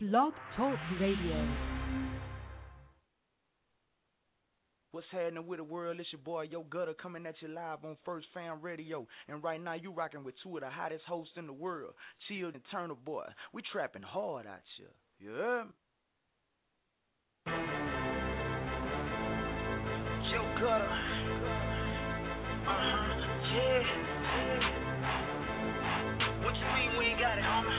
Blog Talk Radio. What's happening with the world? It's your boy Yo Gutter coming at you live on First Fam Radio. And right now you rocking with two of the hottest hosts in the world, Chill and Turner Boy. We trapping hard out here. Yeah. Yo Gutter. Yeah. What you mean we ain't got it, homie?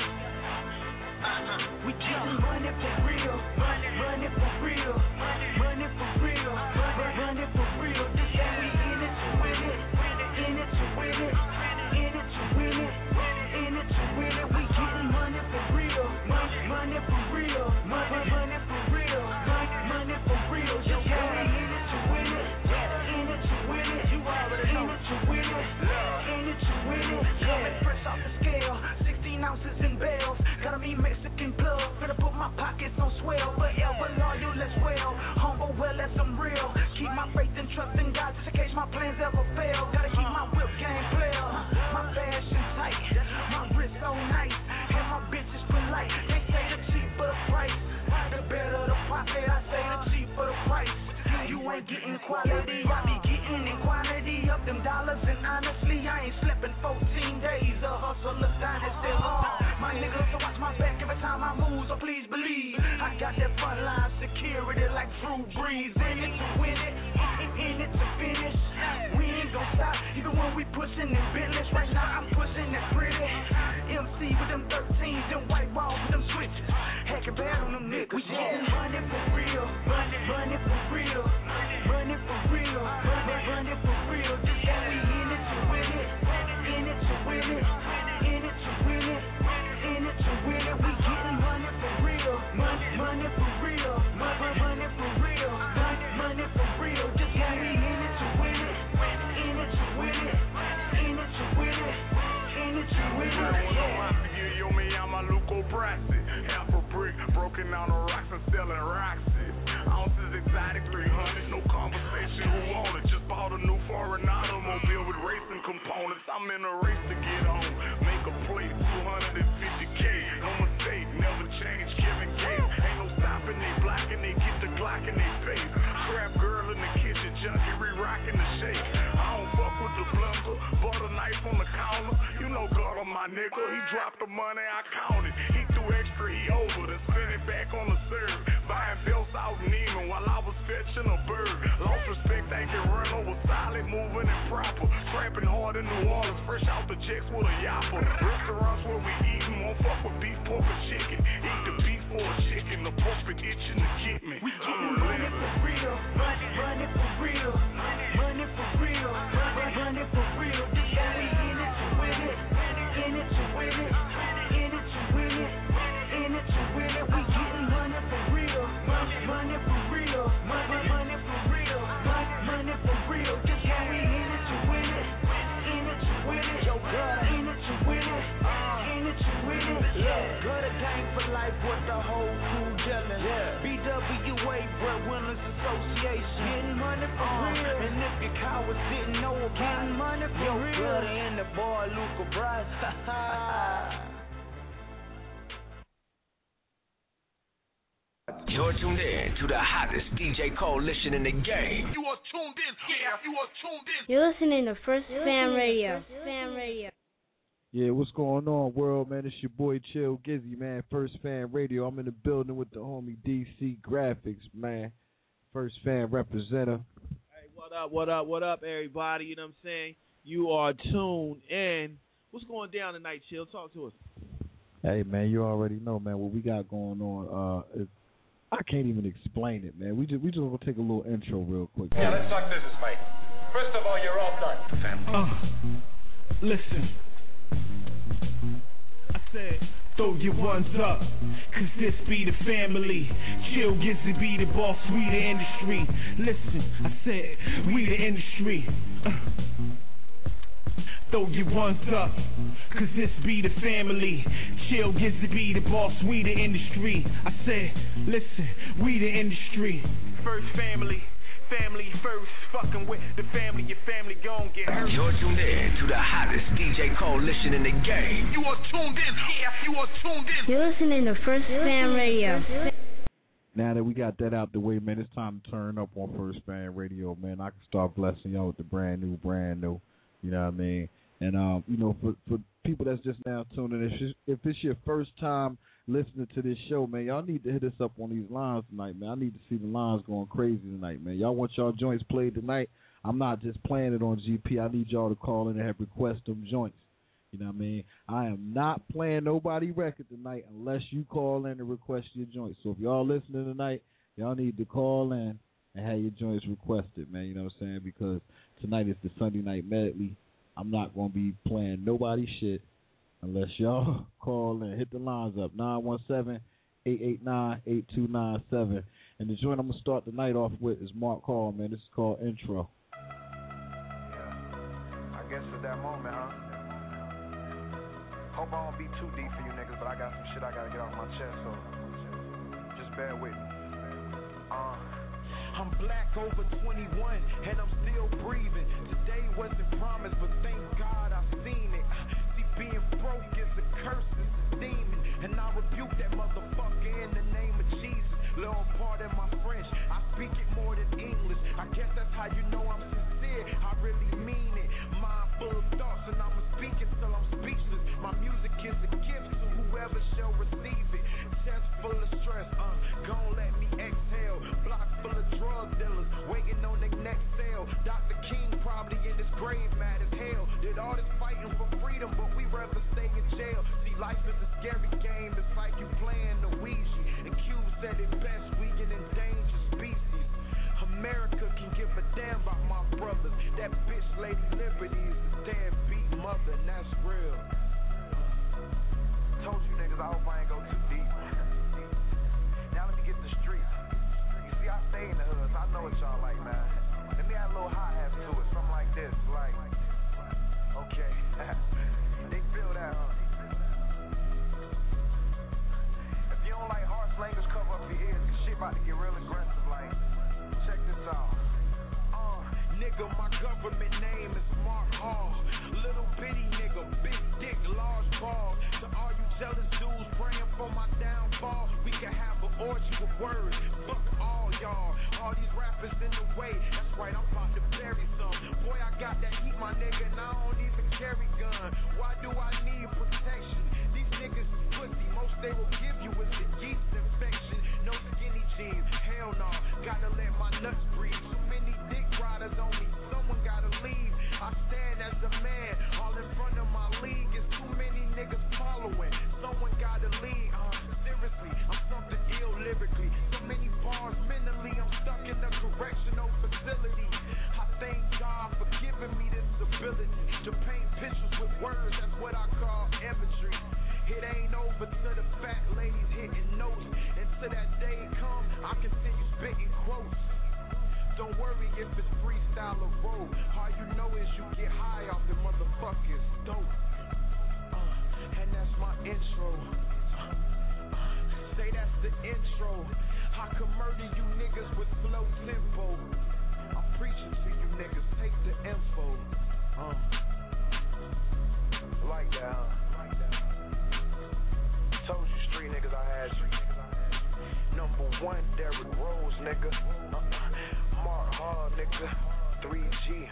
We getting money for real, money for real, money for real, money for real. This how we in it to win it, in it to win it, in it to win it, in it to win it. We getting money for real, money for real, money for real, money for real. This how we in it to win it, in it to win it, in it to win it, in it to win it. Coming fresh off the scale, 16 ounces in bales. Gotta be Mexican blood, finna put my pockets on swell. Forever loyal as well, humble well as I'm real. Keep my faith and trust in God just in case my plans ever fail. Gotta keep my whip game clear, my fashion tight, my wrist so nice, and my bitches polite. They say the cheaper the price, the better the profit. I say the cheaper the price. You ain't getting quality, I be getting in quantity of them dollars. And honestly, I ain't slept in 14 days. A hustler's dynasty long. My niggas to watch my back every time I move, so please believe I got that front line security like Drew Brees. In it to win it, in it to finish. We ain't gon' stop, even when we pushing in Bentleys. Right now I'm pushing that pretty MC with them 13s and white walls with them switches. Hacking bad on them niggas. We getting money for real, money for real, money for real, money for real. This how we in it to win it, in it to win it, in it to win it, in it to win it. We getting money for real, money for real, money for real, money for real. This how we in it to win it, in it to win it, in it to win it, in it to win it. Yo me llama Luco Brasi, half a brick, broken down the rocks and selling Roxy. Ounces exotic 300, no conversation. Who want it? Just bought a new foreign automobile with racing components. I'm in a race to get on. Make a plate, 250K. No mistake, never change. Kevin Gates, ain't no stopping. They blocking, they get the Glock in their face. Trap girl in the kitchen, junkie re-rocking the shake. I don't fuck with the blender, butter knife on the counter. You know God on my nigga, he dropped the money, I counted. He threw extra, he over, then spent it back on the serve. Buying belts out in Neiman while I was fetching a bird. Lost respect, thinking run over solid, moving and proper. Trapping hard in New Orleans, fresh out the checks with a yapper. Restaurants where we eatin', won't fuck with beef, pork, or chicken. Eat the beef for a chicken, the pork been itching to get me. We getting money for real, money for real, money for real, money for real. This how we in it to win it, in it to win it, in it to win it, in it to win it. We getting money for real, money for real, money for real, money for real. This how we in it to win it, in it to win it, in it to win it, in it to win it. Yeah, Gutter gang for life with the whole crew yelling. BWA Breadwinners Association. Getting money for real. And if your cowards didn't know about getting money for real. Gutter and the boy Luca Bryce. You're tuned in to the hottest DJ coalition in the game. You are tuned in, yeah, you are tuned in. You're listening to First Fam Radio. Yeah, what's going on, world, man? It's your boy Chill Gizzy, man. First Fan Radio. I'm in the building with the homie DC Graphics, man. First Fan representative. Hey, what up, everybody? You know what I'm saying? You are tuned in. What's going down tonight, Chill? Talk to us. Hey, man, you already know, man, what we got going on. I can't even explain it, man. We just gonna take a little intro real quick. Yeah, let's talk business, Mike. First of all, you're all done. Listen. I said, throw your ones up, cause this be the family. Chill Gizzy be the boss, we the industry. Listen, I said, we the industry. Throw your ones up, cause this be the family. Chill Gizzy be the boss, we the industry. I said, listen, we the industry. First family. family first. Fucking with the family, your family gon' get hurt. You're tuned in to the hottest DJ coalition in the game. You are tuned in, yeah, you are tuned in. You're listening to First Fan Radio. Now that we got that out the way, man, it's time to turn up on First Fan Radio, man. I can start blessing y'all with the brand new. You know what I mean? And, you know, for people that's just now tuning in, if it's your first time listening to this show, man, y'all need to hit us up on these lines tonight, man. I need to see the lines going crazy tonight, man. Y'all want y'all joints played tonight? I'm not just playing it on GP. I need y'all to call in and have request them joints. You know what I mean? I am not playing nobody record tonight unless you call in and request your joints. So if y'all listening tonight, y'all need to call in and have your joints requested, man. You know what I'm saying? Because tonight is the Sunday Night Medley. I'm not going to be playing nobody shit unless y'all call and hit the lines up, 917-889-8297. And the joint I'm going to start the night off with is Mark Hall, man. This is called Intro. Yeah, I guess it's that moment, huh? Hope I don't be too deep for you niggas, but I got some shit I got to get off my chest, so just bear with me. I'm black over 21 and I'm still breathing. Today wasn't promised, but thank God I've seen it. See, being broke is a curse, it's a demon, and I rebuke that motherfucker in the name of Jesus. Little part of my French, I speak it more than English. I guess that's how you know I'm sincere. I really mean it. Mind full of thoughts, and I'ma speak until I'm speechless. My music is a gift to whoever shall receive it. Chest full of stress, gon' let me exhale. Block full of drug dealers waiting on their next sale. Dr. King probably in his grave mad as hell. Did all this fighting for freedom, but we rather stay in jail. See, life is a scary game. It's like you playing the Ouija. And Cube said it best, we an endangered species. America can give a damn about my brothers. That bitch Lady Liberty is a damn beat mother, and that's real. Told you niggas, I hope I ain't go too deep. Now let me get the streets. You see, I stay in the hood, so I know what y'all like, man. Let me add a little hi-hat to it, something like this, like, okay. They feel that, huh? If you don't like harsh language, cover up your ears, cause shit about to get real aggressive, like, check this out. Nigga, my government name is Mark Hall. Little bitty nigga, big dick, large ball. To all you jealous dudes praying for my downfall, we can have an orgy with words. Fuck all y'all. All these rappers in the way. That's right, I'm about to bury some. Boy, I got that heat, my nigga, and I don't even carry gun. Why do I need protection? These niggas is pussy. Most they will give you is the yeast infection. No skinny jeans, hell no. Gotta let my nuts breathe. Too many dick riders on me. Someone gotta leave. I stand as a man. All in front of my league is too many niggas following. Someone gotta lead. Seriously, I'm something ill lyrically. So many bars mentally. I'm stuck in a correctional facility. I thank God for giving me this ability to paint pictures with words. That's what I call imagery. It ain't over till the fat ladies hitting notes. Until that day come, I continue spitting quotes. Don't worry if it's freestyle or roll. All you know is you get high off the motherfuckers dope. And that's my intro. Say that's the intro. I can murder you niggas with flow tempo. I'm preaching to you niggas, take the info. Like that, huh? Told you street niggas I had you. Number one, Derrick Rose, nigga. Mark Hall, nigga. 3G.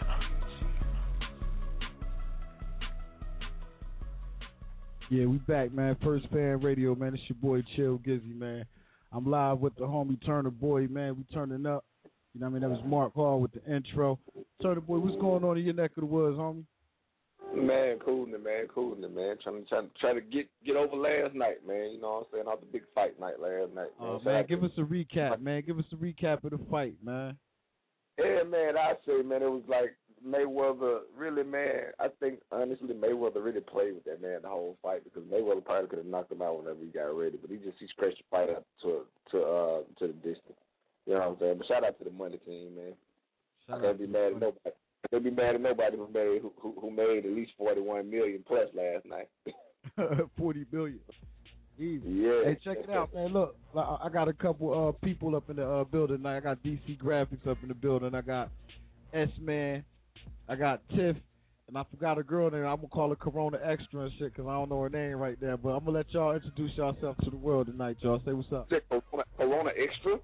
Yeah, we back, man. First Fan Radio, man. It's your boy Chill Gizzy, man. I'm live with the homie Turner Boy, man. We turning up. You know what I mean? That was Mark Hall with the intro. Turner Boy, what's going on in your neck of the woods, homie? Man, cooling it, man. Trying to get over last night, man. You know what I'm saying? Off the big fight night last night, man. Man, give us a recap, man. Give us a recap of the fight, man. Yeah, man, I say, man, it was like Mayweather really, man, I think, honestly, Mayweather really played with that man the whole fight because Mayweather probably could have knocked him out whenever he got ready, but he stretched the fight up to the distance. You know what I'm saying? But shout out to the money team, man. I can't be mad at nobody. They'll be mad at nobody who made at least $41 million plus last night. 40 billion. Easy. Yeah. Hey, check it out, man. Look, I got a couple people up in the building tonight. I got DC Graphics up in the building. I got S-Man. I got Tiff. And I forgot a girl name. I'm going to call her Corona Extra and shit because I don't know her name right there. But I'm going to let y'all introduce yourself to the world tonight, y'all. Say what's up. Corona Extra?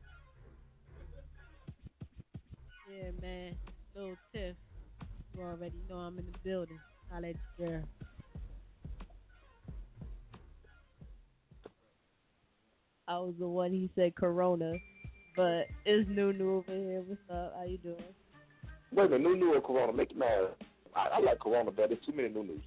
Yeah, man. Little Tiff. You already know I'm in the building. I'll let you girl. I was the one he said Corona, but it's Nunu over here. What's up? How you doing? Wait a minute, Nunu or Corona? Make it mad. I like Corona better. There's too many Nunus.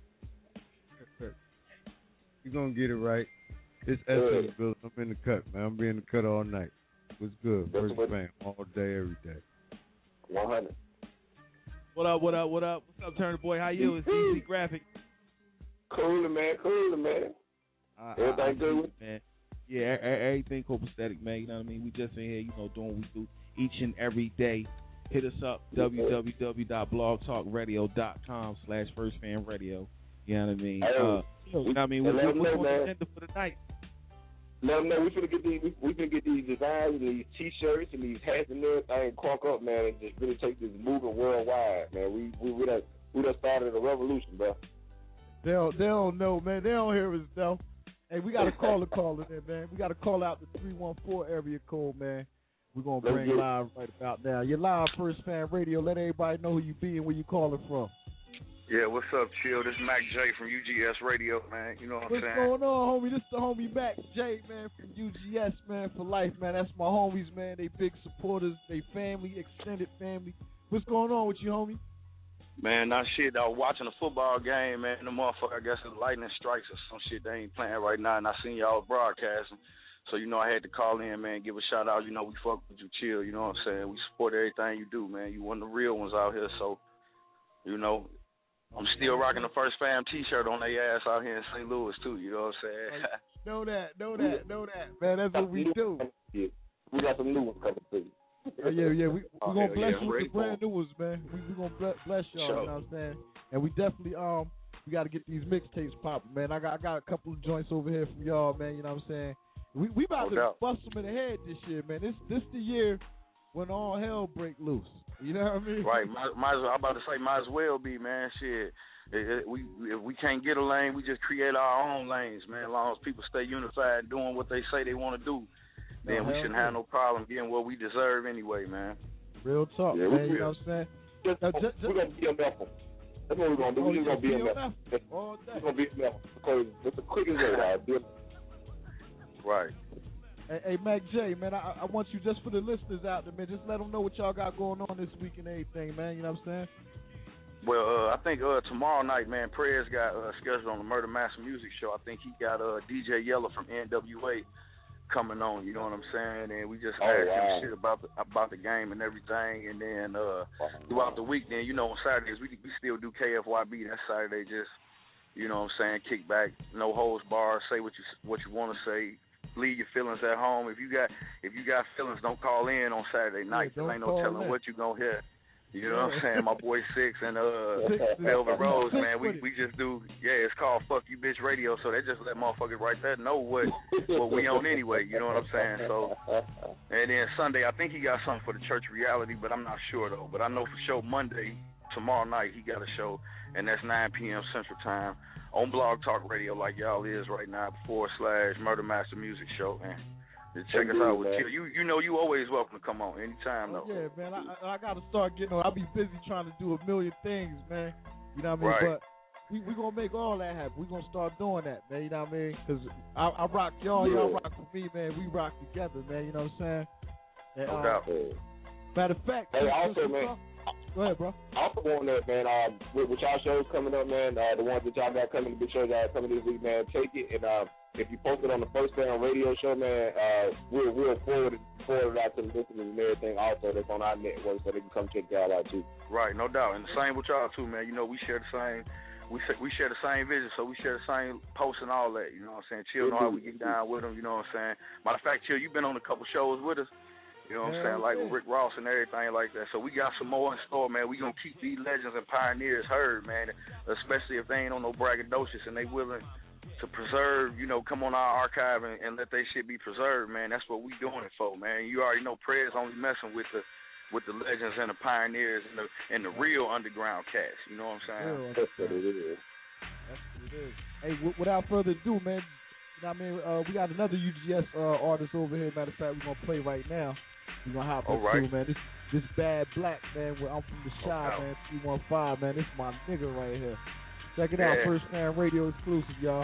You're going to get it right. It's Essence Bill. I'm in the cut, man. I'm being in the cut all night. What's good? First fam, all day, every day. 100. What up? What's up, Turner Boy? How you? It's DC Graphic. Coolin', man. Everything good with man. Yeah, everything copacetic, man. You know what I mean? We just in here, doing what we do each and every day. Hit us up, www.blogtalkradio.com/firstfanradio. You know what I mean? You know what I mean? What's on the agenda for the night? Let them know we finna get these designs and these T-shirts and these hats and everything crunk up, man, and just really take this moving worldwide, man. We done started a revolution, bro. They don't know, man. They don't hear us though. Hey, we got a caller in there, man. We got to call out the 314 area code, man. We're going to bring live right about now. You're live, First Fan Radio. Let everybody know who you be and where you calling from. Yeah, what's up, Chill? This is Mac J from UGS Radio, man. You know what I'm saying? What's going on, homie? This is the homie Mac J, man, from UGS, man, for life, man. That's my homies, man. They big supporters. They family, extended family. What's going on with you, homie? Man, nah, shit, I was watching a football game, man. The motherfucker, I guess the lightning strikes or some shit. They ain't playing right now, and I seen y'all broadcasting. So, I had to call in, man, give a shout-out. We fuck with you, Chill, you know what I'm saying? We support everything you do, man. You one of the real ones out here, so, I'm still rocking the First Fam T-shirt on their ass out here in St. Louis, too, you know what I'm saying? Know that, man. That's what we do. Yeah. We got some new ones coming through. Yeah. We're going to bless you with the brand new ones, man. We're going to bless y'all, you know what I'm saying? And we definitely, we got to get these mixtapes popping, man. I got a couple of joints over here from y'all, man, you know what I'm saying? We about to bust them in the head this year, man. This the year when all hell break loose. You know what I mean? Right. I'm about to say, might as well be, man. Shit. If we can't get a lane, we just create our own lanes, man. As long as people stay unified doing what they say they want to do, then we shouldn't have no problem getting what we deserve anyway, man. Real talk, man. You know what I'm saying? We're going to be a method. That's what we're going to do. We're just going to be a method. We're going to be a method because it's the quickest way to Right. Hey, Mac J, man, I want you, just for the listeners out there, man, just let them know what y'all got going on this week and everything, man. You know what I'm saying? Well, I think tomorrow night, man, Prayers got scheduled on the Murder Master Music Show. I think he got DJ Yella from NWA coming on, you know what I'm saying? And we just asked him shit about the game and everything. And then throughout the week, then, on Saturdays, we still do KFYB. That's Saturday, just, you know what I'm saying, kick back, no holds barred, say what you want to say. Leave your feelings at home. If you got feelings, don't call in on Saturday night. There ain't no telling what you gonna hear. You know what I'm saying? My boy Six and Velvet Rose, man. We just do. Yeah, it's called Fuck You Bitch Radio. So they just let motherfuckers right there know what we on anyway. You know what I'm saying? So, and then Sunday, I think he got something for the Church Reality, but I'm not sure though. But I know for sure Monday, tomorrow night, he got a show, and that's 9 p.m. Central Time on Blog Talk Radio, like y'all is right now, / Murder Master Music Show, man. Check us out with you. You always welcome to come on anytime, though. Yeah, man. I got to start getting on. I'll be busy trying to do a million things, man. You know what I mean? Right. But we going to make all that happen. we going to start doing that, man. You know what I mean? Because I rock y'all. Yeah. Y'all rock with me, man. We rock together, man. You know what I'm saying? And, no doubt. Matter of fact. Hey, also, man. Go ahead, bro. I also want that, man, with y'all shows coming up, man, the ones that y'all got coming, the big shows y'all coming this week, man, take it, and if you post it on the First Fan Radio show, man, we'll forward it out to the listeners and everything also that's on our network so they can come check y'all out, too. Right, no doubt. And the same with y'all, too, man. We share the same. We share the same vision, so we share the same posts and all that, you know what I'm saying? Chill, know how we get down with them, you know what I'm saying? Matter of fact, Chill, you've been on a couple shows with us. You know what I'm saying? Like with Rick Ross and everything like that. So we got some more in store, man. We going to keep these legends and pioneers heard, man, especially if they ain't on no braggadocious and they willing to preserve, come on our archive and let that shit be preserved, man. That's what we doing it for, man. You already know Prez only messing with the legends and the pioneers and the real underground cats. You know what I'm saying? That's what it is. That's what it is. Hey, without further ado, man, we got another UGS artist over here. Matter of fact, we're gonna play right now. We're gonna hop into, man. This Bad Black, man. I'm from the Shy, man. 315, man. This is my nigga right here. Check it out, First Man Radio exclusive, y'all.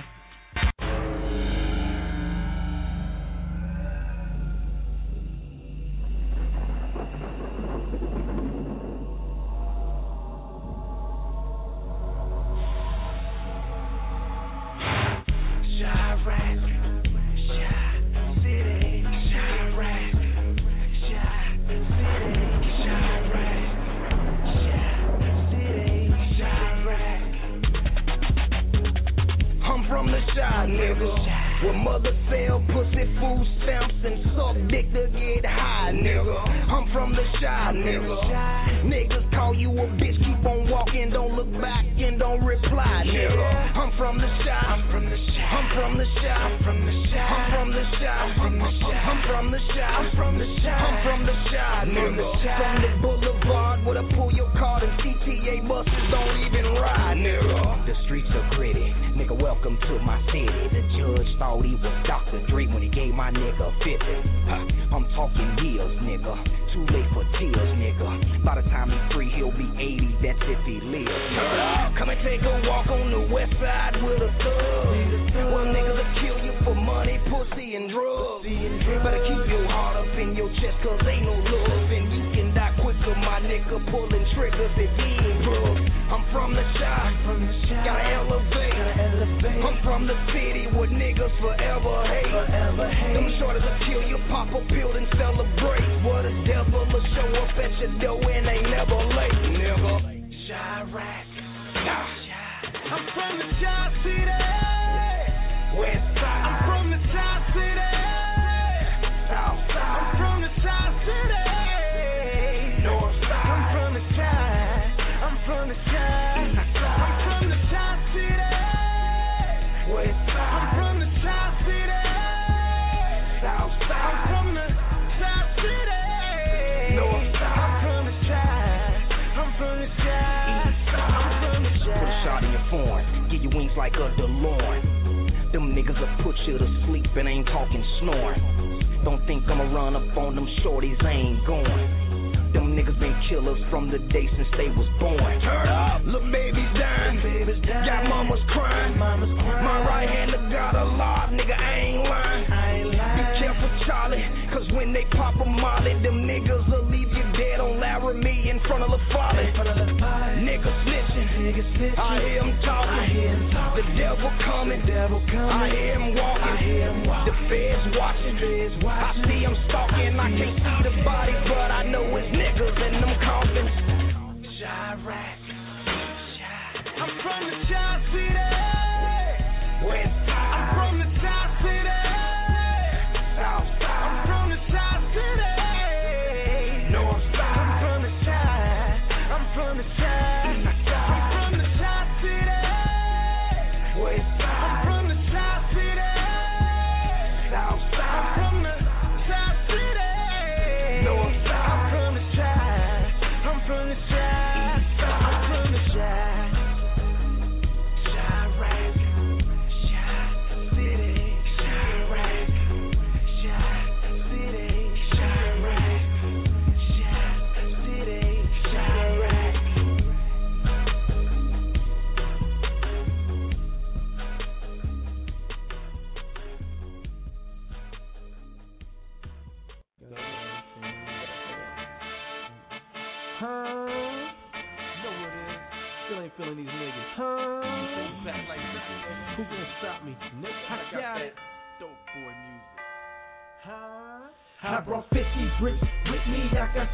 I brought 50 bricks with me, I got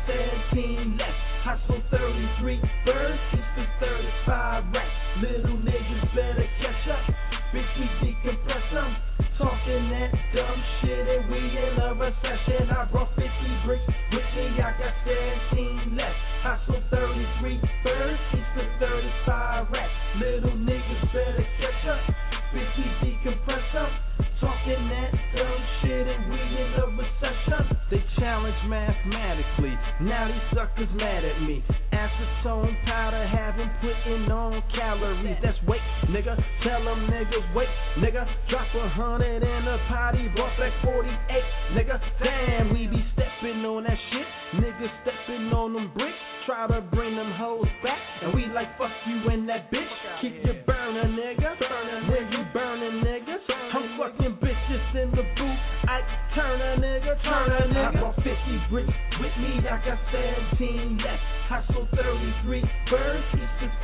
17 left. I sold 33 birds, each for 35 racks. Little niggas better catch up, bitch, we decompress them. Talking that dumb shit and we in a recession. I brought 50 bricks with me, I got 17 left. I sold 33 birds, each for 35 racks. Little niggas better catch up, bitch, we decompress mathematically. Now these suckers mad at me. Acetone powder have them putting on calories. That's weight, nigga. Tell them niggas wait, nigga. Drop 100 in a potty, bought back 48, nigga. Damn, we be stepping on that shit. Niggas stepping on them bricks. Try to bring them hoes back, and we like fuck you and that bitch. Keep your burner, nigga. When you burning, niggas. I'm fucking bitches in the booth. I turn a nigga. I brought 50 bricks with me. I got 17 left. I sold 33 birds, each is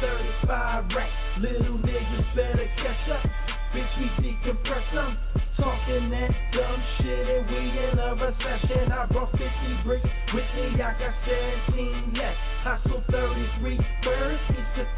35 racks. Little niggas better catch up. Bitch, we decompress them. Talking that dumb shit and we in a recession. I brought 50 bricks with me, I got 17 left. I sold 33 birds, each to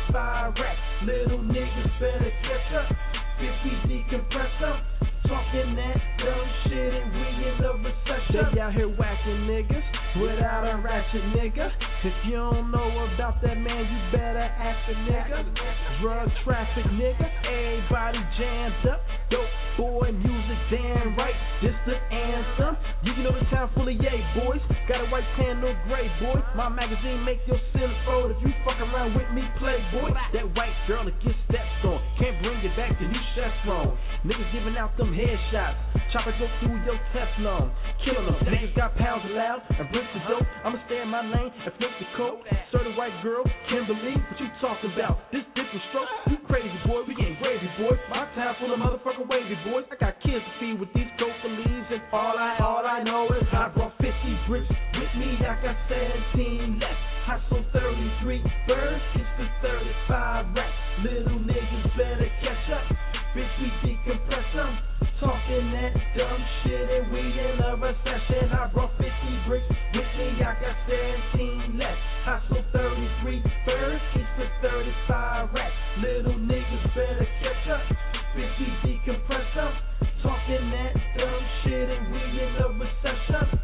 35 racks. Little niggas better catch up. Bitch, we decompress them. Talking that dumb shit and we in a recession. They out here whacking niggas without a ratchet, nigga. If you don't know about that, man, you better ask a nigga. Drug traffic, nigga. Everybody jammed up. Dope boy music, damn right. This the anthem. You know the town full of yay boys. Got a white tan, no gray boy. My magazine make your sin fold. If you fuck around with me, playboy. That white girl that gets stepped on. Can't bring it back to you, Chevron. Niggas giving out them headshots. Chopper go through your Teflon. Killing them. Niggas got pounds allowed and bricks of dope. I'ma stay in my lane and flip the coat. Certain white girl, Kimberly, what you talking about? This different stroke. You crazy boy, we getting gravy boy. My town full of motherfucking wavy boys. I got kids to feed with these coca leaves, and all I know is I brought 50 bricks with me. I got 17 left. I sold 33 birds, each for 35 racks. Little niggas better catch up. Bitch, we decompress them. Talking that dumb shit and we in a recession. I brought 50 bricks with me, I got 17 left. I sold 33 birds, each for 35 racks. Little niggas better catch up. Bitch, we decompress them. Talking that dumb shit and we in a recession.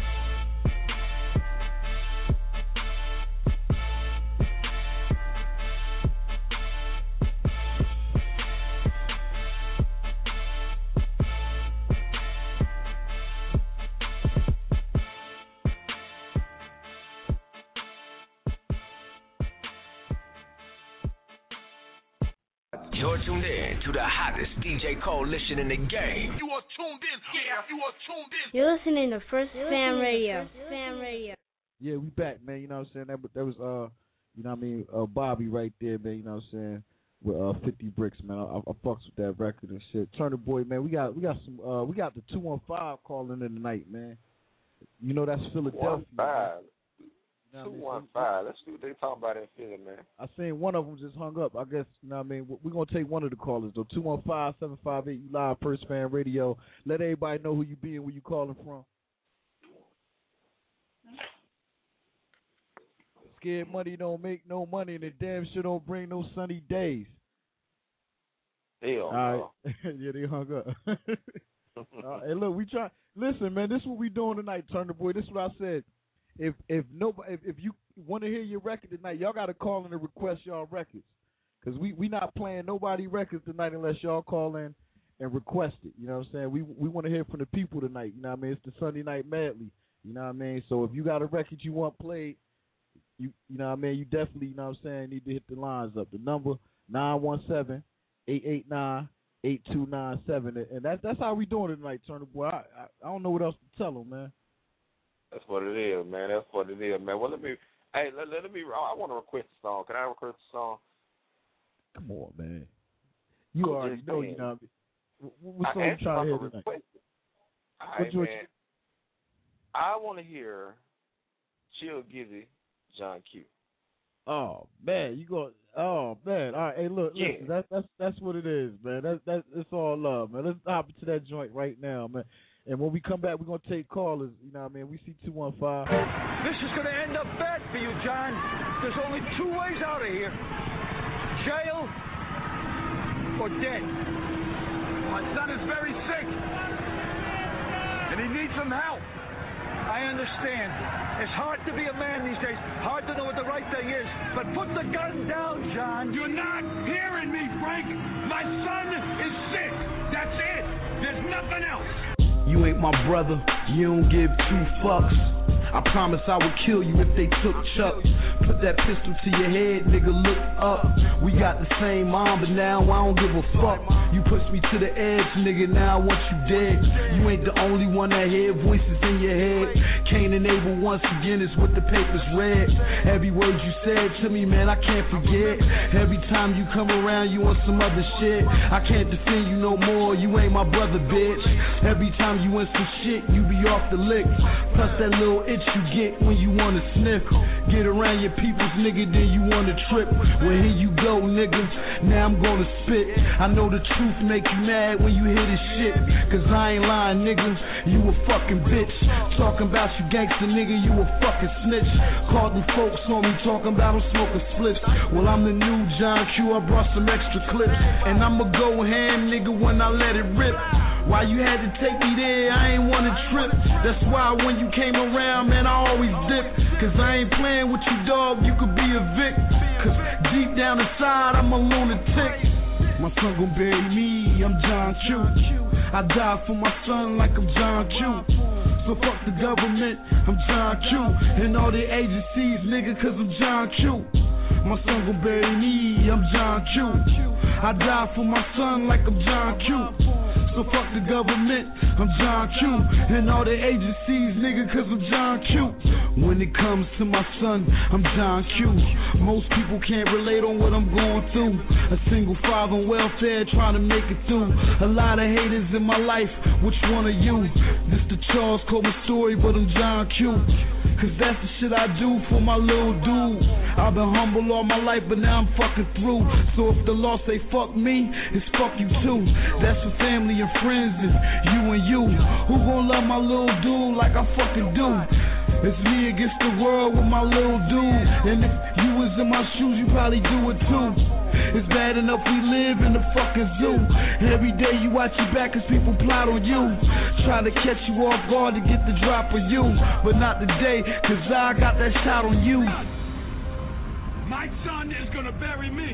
You're tuned in to the hottest DJ coalition in the game. You are tuned in. Yeah, you are tuned in. You're listening to First Fam Radio. Yeah, we back, man. You know what I'm saying? That was you know what I mean, Bobby right there, man. You know what I'm saying? With 50 bricks, man. I fucks with that record and shit. Turner Boy, man. We got some. We got the 215 calling in tonight, man. You know that's Philadelphia. 215. Let's see what they talking about in Philly, man. I seen one of them just hung up. I guess, you know what I mean? We're going to take one of the callers, though. 215-758, you live, First Fan Radio. Let everybody know who you be and where you calling from. Scared money don't make no money, and it damn sure don't bring no sunny days. Hell no. Yeah, they hung up. Hey, look, we try. Listen, man, this is what we doing tonight, Turner Boy. This is what I said. If you want to hear your record tonight, y'all got to call in and request y'all records, because we not playing nobody records tonight unless y'all call in and request it. You know what I'm saying? We want to hear from the people tonight. You know what I mean? It's the Sunday Night Madly. You know what I mean? So if you got a record you want played, you know what I mean, you definitely, you know what I'm saying, need to hit the lines up. The number 917-889-8297, and that's how we doing it tonight, Turner Boy. I don't know what else to tell them, man. That's what it is, man. That's what it is, man. Well, let me. I want to request a song. Can I request a song? Come on, man. You already know, you know. What song you trying to hear tonight? All right, man. I want to hear Chill Gizzy, John Q. Oh man, you go. Oh man, all right. Hey, look, listen. That's what it is, man. That's it's all love, man. Let's hop into that joint right now, man. And when we come back, we're gonna take callers. You know what I mean? We see 215. This is gonna end up bad for you, John. There's only two ways out of here: jail or dead. My son is very sick, and he needs some help. I understand. It's hard to be a man these days. Hard to know what the right thing is. But put the gun down, John. You're not hearing me, Frank. My son is sick. That's it. There's nothing else. You ain't my brother, you don't give 2 fucks. I promise I would kill you if they took Chuck. Put that pistol to your head, nigga, look up. We got the same mom, but now I don't give a fuck. You pushed me to the edge, nigga, now I want you dead. You ain't the only one that hear voices in your head. Cain and Abel once again is what the papers read. Every word you said to me, man, I can't forget. Every time you come around, you on some other shit. I can't defend you no more, you ain't my brother, bitch. Every time you in some shit, you be off the lick. Plus that little itch you get when you wanna sniff. Get around your peoples, nigga, then you wanna trip. Well, here you go, nigga, now I'm gonna spit. I know the truth make you mad when you hear this shit. Cause I ain't lying, nigga, you a fucking bitch. Talking about you gangster, nigga, you a fucking snitch. Called them folks on me, talking about I'm smoking spliffs. Well, I'm the new John Q, I brought some extra clips. And I'ma go ham, nigga, when I let it rip. Why you had to take me there, I ain't wanna trip. That's why when you came around, man, I always dip. Cause I ain't playing with you, dog, you could be a vic. Cause deep down inside, I'm a lunatic. My son gon' bury me, I'm John Q. I died for my son like I'm John Q. So fuck the government, I'm John Q. And all the agencies, nigga, cause I'm John Q. My son gon' bury me, I'm John Q. I died for my son like I'm John Q. So fuck the government, I'm John Q. And all the agencies, nigga, cause I'm John Q. When it comes to my son, I'm John Q. Most people can't relate on what I'm going through. A single father on welfare trying to make it through. A lot of haters in my life, which one are you? This the Charles Coleman story, but I'm John Q. Cause that's the shit I do for my little dude. I've been humble all my life, but now I'm fucking through. So if the law say fuck me, it's fuck you too. That's for family and friends, it's you and you. Who gon' love my little dude like I fucking do? It's me against the world with my little dude. And if you was in my shoes, you probably do it too. It's bad enough we live in the fucking zoo. Every day you watch your back cause people plot on you. Try to catch you off guard to get the drop on you. But not today, cause I got that shot on you. My son is gonna bury me.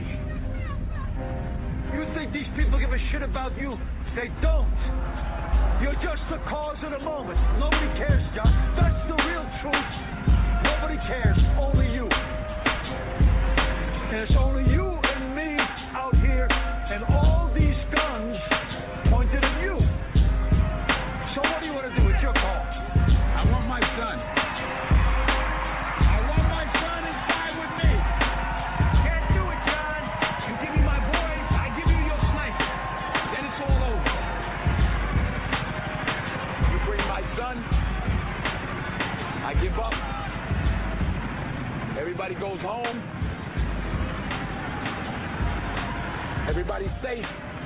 You think these people give a shit about you? They don't. You're just the cause of the moment. Nobody cares, John. That's the real truth. Nobody cares. Only you. And it's only you and me out here, and all these guns pointed at you. So what do you want to do? It's your call. I want my son. I want my son inside with me. Can't do it, John. You give me my boy, I give you your sniper. Then it's all over. You bring my son, I give up. Everybody goes home. Everybody's safe.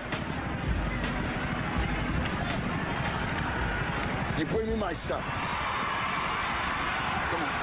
You bring me my stuff. Come on.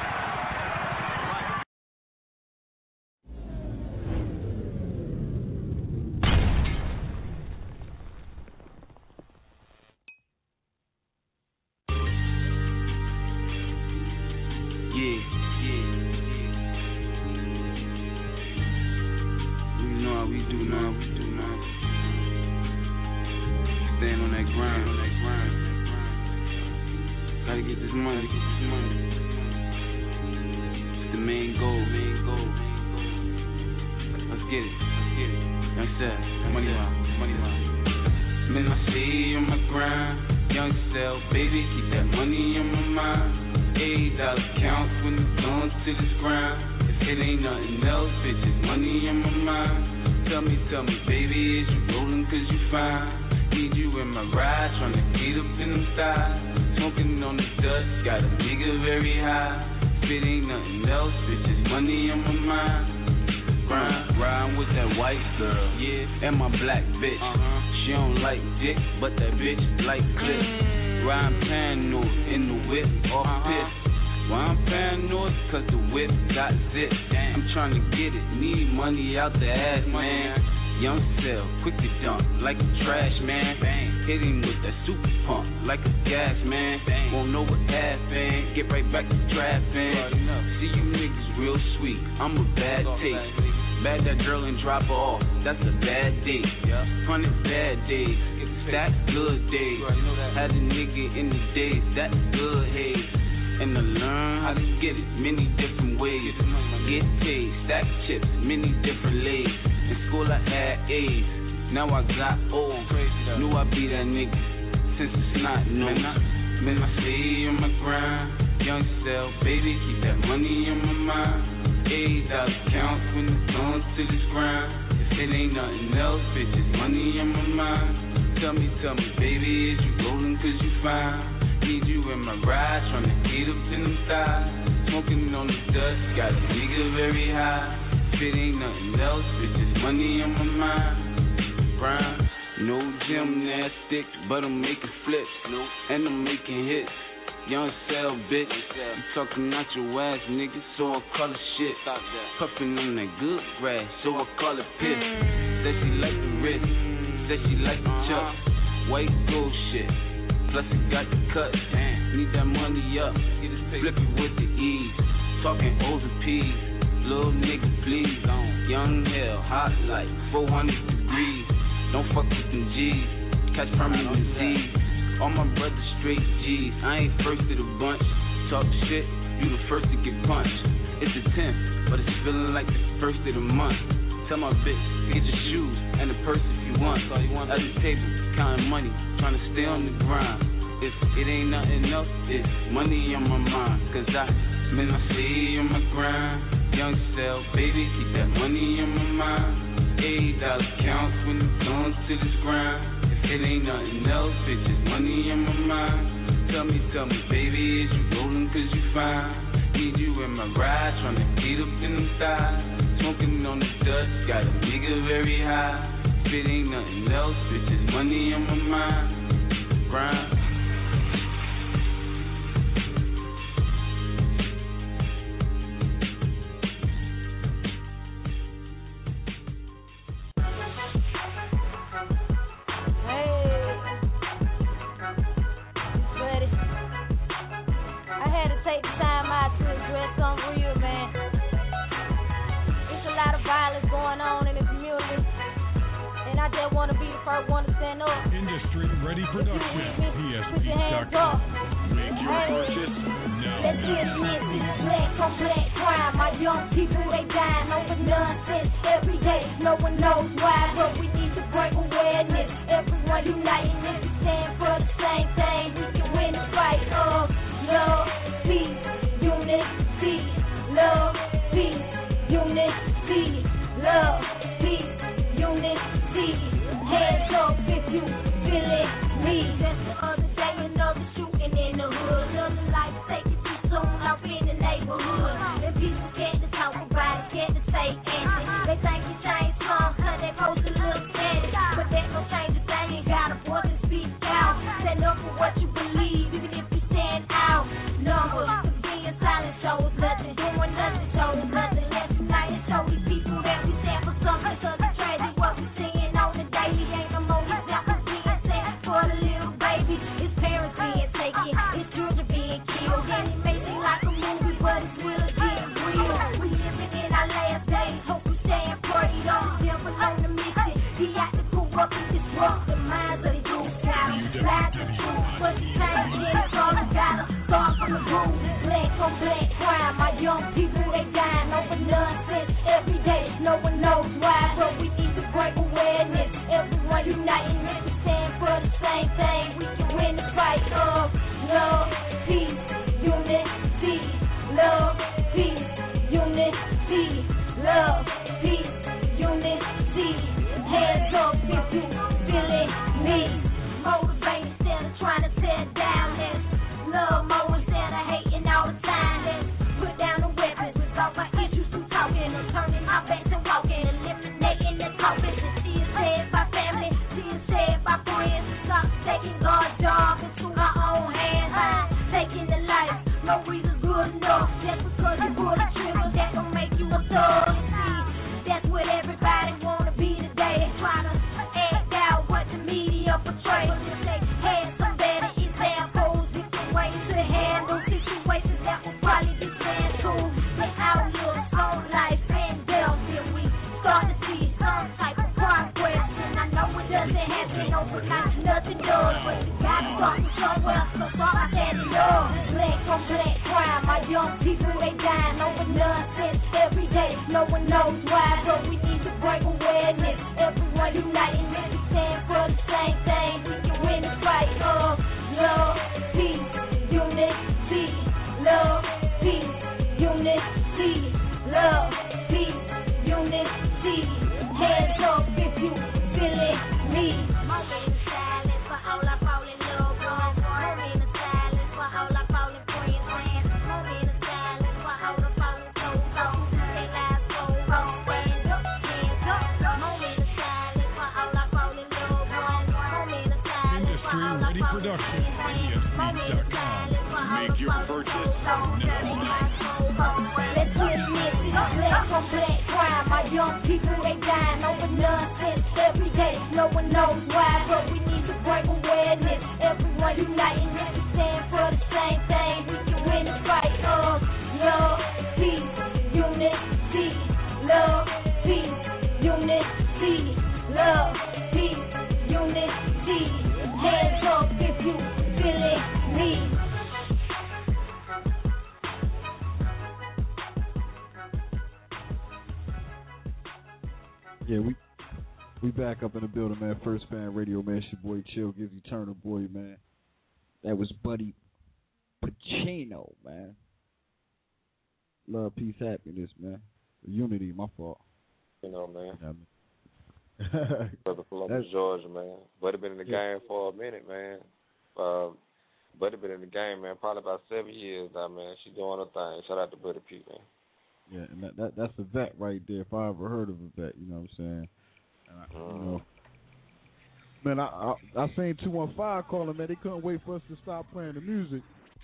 that good days. Had a nigga in the days, that good haze. And I learned how to get it many different ways. Get paid, stack chips, many different lays. In school I had A's, now I got O's. Knew I'd be that nigga since it's not no. Man, I stay on my grind. Young self, baby, keep that money on my mind. $8 counts when it's on to this grind. If it ain't nothing else, bitch, it's money on my mind. Tell me, baby, is you rolling cause you fine? Need you in my ride, tryna get up in them thighs. Smoking on the dust, got a nigga very high. If it ain't nothing else, bitch, it's money on my mind. Grind, no gymnastic, but I'm making flips, and I'm making hits. Young cell, bitch, you talking out your ass, nigga, so I call it shit. Puffin' on that good grass, so I call it piss. Said she like the wrist, said she like the chuck. White gold shit. Plus it got the cut, need that money up, flip it with the ease, talking O's and P's, little nigga please, young hell, hot like 400 degrees, don't fuck with them G's, catch permanent disease, all my brothers straight G's, I ain't first of the bunch, talk shit, you the first to get punched, it's the 10th, but it's feeling like the first of the month, tell my bitch to get your shoes and a purse if you want, at the table, counting money, trying to stay on the grind. If it ain't nothing else, it's money on my mind. Cause I stay on my grind. Young self, baby, keep that money on my mind. $8 counts when it's on to this grind. If it ain't nothing else, bitch, it's money on my mind. Tell me, baby, is you rolling cause you fine? Need you in my ride, tryna get up in them thighs. Smoking on the dust, got a nigga very high. If it ain't nothing else, bitch, it's money on my mind. Grind. Industry Ready Production, PSP.com. Make your purchase now. Let's get busy, black on black crime. My young people, they dying over nonsense every day. No one knows why, but we need to break awareness. Everyone uniting, if we stand for the same thing, we can win the fight. Love, peace, unity. Love, peace, unity. Love, peace, unity. Hands up if you feeling me. Just the other day, another shooting in the hood. Another life taking too soon out in the neighborhood. And people scared to talk about it, scared to say anything. They think you changed some, cause they supposed to look at it. But that don't change a thing, you got a voice to speak out. Stand up for what you believe, even if you stand out. Numbers, being silent shows nothing, doing nothing shows nothing. Let's unite and show these people that we stand for something. Cause it's crazy what we seeing on the daily. Ain't no more examples being set for the little baby. It's parents being taken, it's children being killed. And it may seem like a movie, but it's really getting real. We living in our last days, hope we stand prayed on. Devil on the mission, he got to corrupt and disrupt the minds of the youth. Gotta fly the truth, but the change is strong. Gotta start from the root. Black on black crime, my young people, they dying over nonsense every day. No one knows why, but we need to break awareness. Everyone uniting, if we stand for the same thing, we can win the fight. Love, peace, unity. Love, peace, unity. Love, peace, unity. Hands up if you feeling me. Motivate instead of trying to tear down. Let's love more instead of hating all the time. Let's put down the weapons, resolve my issues through talking. I'm turning my backs and walking, eliminating the talking. Still said by family, still said by friends. Stop taking God's job into our own hands. Taking the life, no reason good enough. Just No one knows why, but we need to break awareness. Everyone uniting if we stand for the same thing. We can win the fight. Love, peace, unity. Love, peace, unity. Love, peace, unity. Hands up if you feeling me. Moment of silence for all I fall in love with. Moment of silence for all I fall in friends. Moment of silence for all I fall in souls. They lie so long. Hands up, hands up. Moment of silence for all I fall in love with. Moment of silence for all I fall in friends. Moment of silence for all I fall in souls. Let's get lit. Black on black crime. My young people, they dying over nonsense every day. No one knows why, but we need to break awareness. Everyone uniting if we stand for the same thing. We can win the fight. Love, peace, unity. Love, peace, unity. Love, peace, unity. Hands up if you feeling me. Yeah, we back up in the building, man. First Fan Radio, man. It's your boy Chill Gives Eternal, boy, man. That was Buddy Pacino, man. Love, peace, happiness, man. Unity, my fault. You know, man. Yeah, Brother Columbus, Georgia, man. Buddy been in the game for a minute, man. Buddy been in the game, man, probably about 7 years now, man. She doing her thing. Shout out to Buddy P, man. Yeah, and that's a vet right there. If I ever heard of a vet, you know what I'm saying? You know, man, I seen 215 calling, man. They couldn't wait for us to stop playing the music.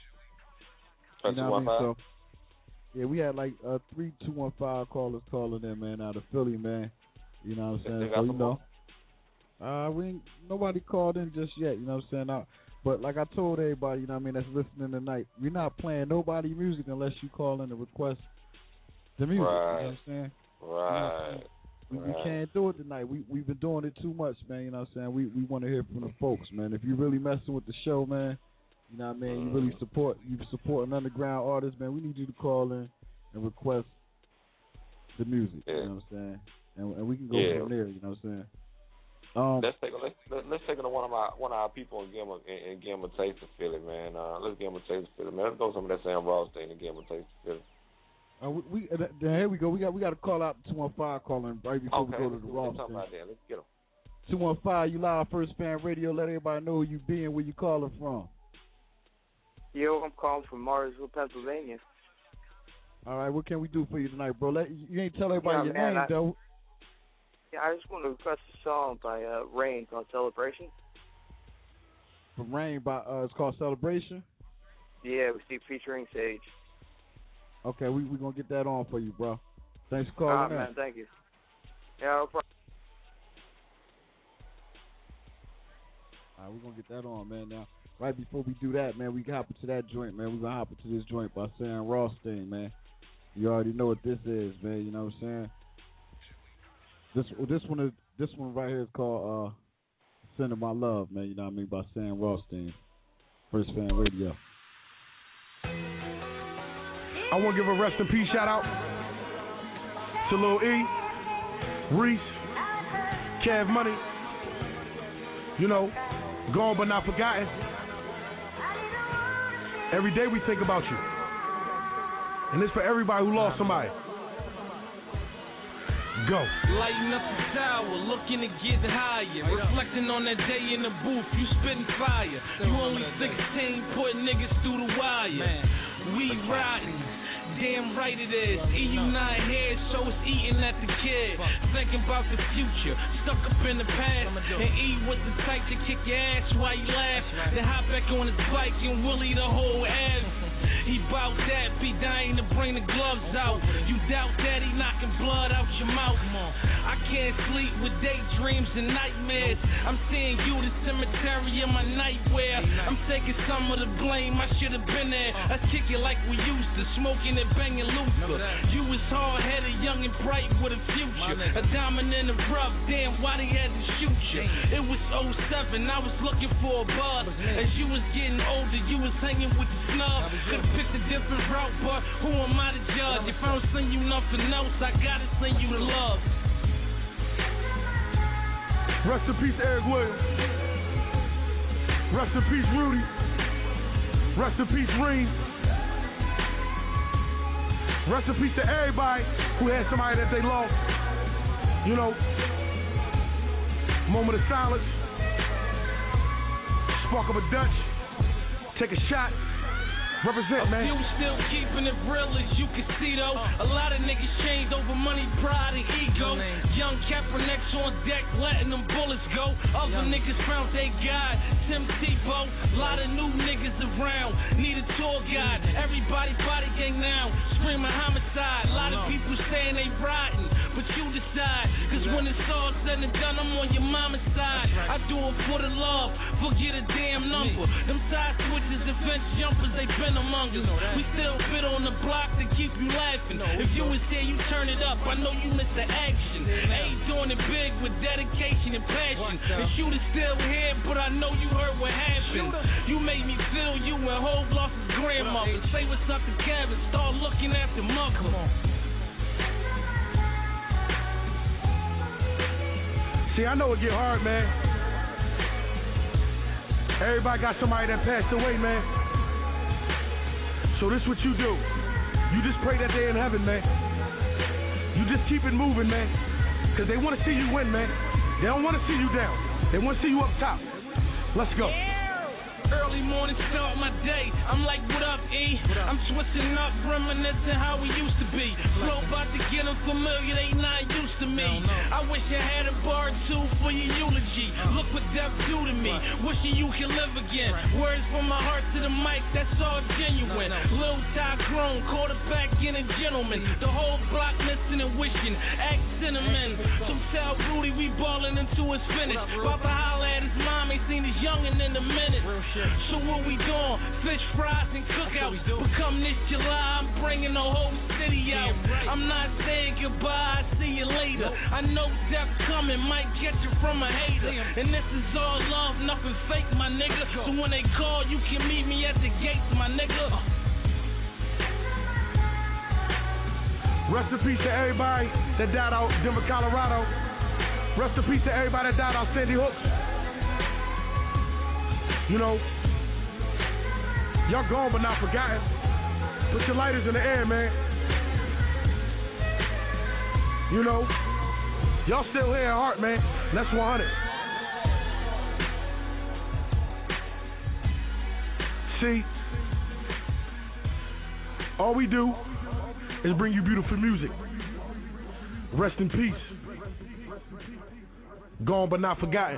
You know what I mean? So, yeah, we had like 3 215 callers calling in, man, out of Philly, man. You know what I'm saying? So, you know, nobody called in just yet. You know what I'm saying? But like I told everybody, you know what I mean, that's listening tonight, we're not playing nobody music unless you call in to request the music. Right. You know what I'm saying? Right. We can't do it tonight. We've been doing it too much, man. You know what I'm saying? We want to hear from the folks, man. If you really messing with the show, man, you know what I mean? You really support an underground artist, man. We need you to call in and request the music. You know what I'm saying? And we can go from there. You know what I'm saying? Let's take it to one of our people and give them a taste of Philly, man. Let's give them a taste of Philly, man. Let's go some of that Sam Ross thing and give them a taste of Philly. Here we go. We got to call out 215 calling right before we go to the Ross thing. Let's get them. 215, you live First Fan Radio. Let everybody know who you be and where you calling from. Yo, I'm calling from Marsville, Pennsylvania. All right, what can we do for you tonight, bro? You ain't tell everybody your name, though. Yeah, I just want to request a song by Rain called Celebration. From Rain by it's called Celebration? Yeah, featuring Sage. Okay, we're going to get that on for you, bro. Thanks for calling in. Man, thank you. Yeah, no problem. All right, we're going to get that on, man. Now, right before we do that, man, we can hop into that joint, man. We're going to hop into this joint by Sam Ross thing, man. You already know what this is, man. You know what I'm saying? This one right here is called Sending My Love, man. You know what I mean? By Sam Ross thing. First Fan Radio. I want to give a rest in peace shout out to Lil E, Reese, Cav Money, you know, gone but not forgotten. Every day we think about you. And it's for everybody who lost somebody. Go. Lighting up the tower, looking to get higher. Reflecting on that day in the booth, you spitting fire. You only 16, putting niggas through the wire. We riding. Damn right it is. EU not here, so it's eating at the kid. Thinking about the future, stuck up in the past. And E was the type to kick your ass while you laugh. Then hop back on his bike and Willie the whole ass. He bout that, be dying to bring the gloves out. You doubt that he knocking blood out your mouth. I can't sleep with daydreams and nightmares. I'm seeing you, the cemetery in my nightwear. I'm taking some of the blame, I should have been there. Let's kick it like we used to, smoking and banging Luther. You was hard-headed, young and bright with a future. A diamond in the rough, damn, why they had to shoot you? It was 07, I was looking for a buzz. As you was getting older, you was hanging with the snub. Could've picked a different route, but who am I to judge? love. If I don't send you nothing else, I gotta send you the love. Rest in peace, Eric Williams. Rest in peace, Rudy. Rest in peace, Reem. Rest in peace to everybody who had somebody that they lost. You know, moment of silence. Spark of a Dutch. Take a shot. Represent, man. You still keeping it real as you can see though. A lot of niggas changed over money, pride, and ego. Young Kaepernick's on deck, letting them bullets go. Other niggas found they God, Tim Tebow. A lot of new niggas around, need a tour guide. Everybody body gang now, screaming homicide. A lot of people saying they riding, but you decide. Cause when it's all said and done, I'm on your mama's side. I do it for the love, forget a damn number. Them side switches and fence jumpers, they been among us. We still fit on the block to keep you laughing. If you was here, you turn it up. I know you missed the action. Ain't doing it big with dedication and passion. The shooter's still here, but I know you heard what happened. You made me feel you when Hov lost his grandmother. Say what's up to Kevin, start looking after mother. See, I know it get hard, man. Everybody got somebody that passed away, man. So this what you do. You just pray that they're in heaven, man. You just keep it moving, man. Because they want to see you win, man. They don't want to see you down. They want to see you up top. Let's go. Early morning start my day. I'm like, what up, E? I'm switching up, reminiscing how we used to be. Flow about to get them familiar, they not used to me. I wish I had a bar or two for your eulogy. Look what death do to me. Wishing you can live again. Words from my heart to the mic, that's all genuine. Lil Ty grown, quarterback and a gentleman. The whole block missing and wishing. Act cinnamon. So tell Rudy we ballin' into his finish. Papa holla at his mom, ain't seen his youngin' in a minute. So what we doing? Fish fries and cookouts. But come this July, I'm bringing the whole city out. I'm not saying goodbye, I see you later. I know death coming, might get you from a hater. And this is all love, nothing fake, my nigga. So when they call, you can meet me at the gates, my nigga. Rest in peace to everybody that died out Denver, Colorado. Rest in peace to everybody that died out Sandy Hook. You know, y'all gone but not forgotten. Put your lighters in the air, man. You know, y'all still here at heart, man. That's 100. See, all we do is bring you beautiful music. Rest in peace. Gone but not forgotten.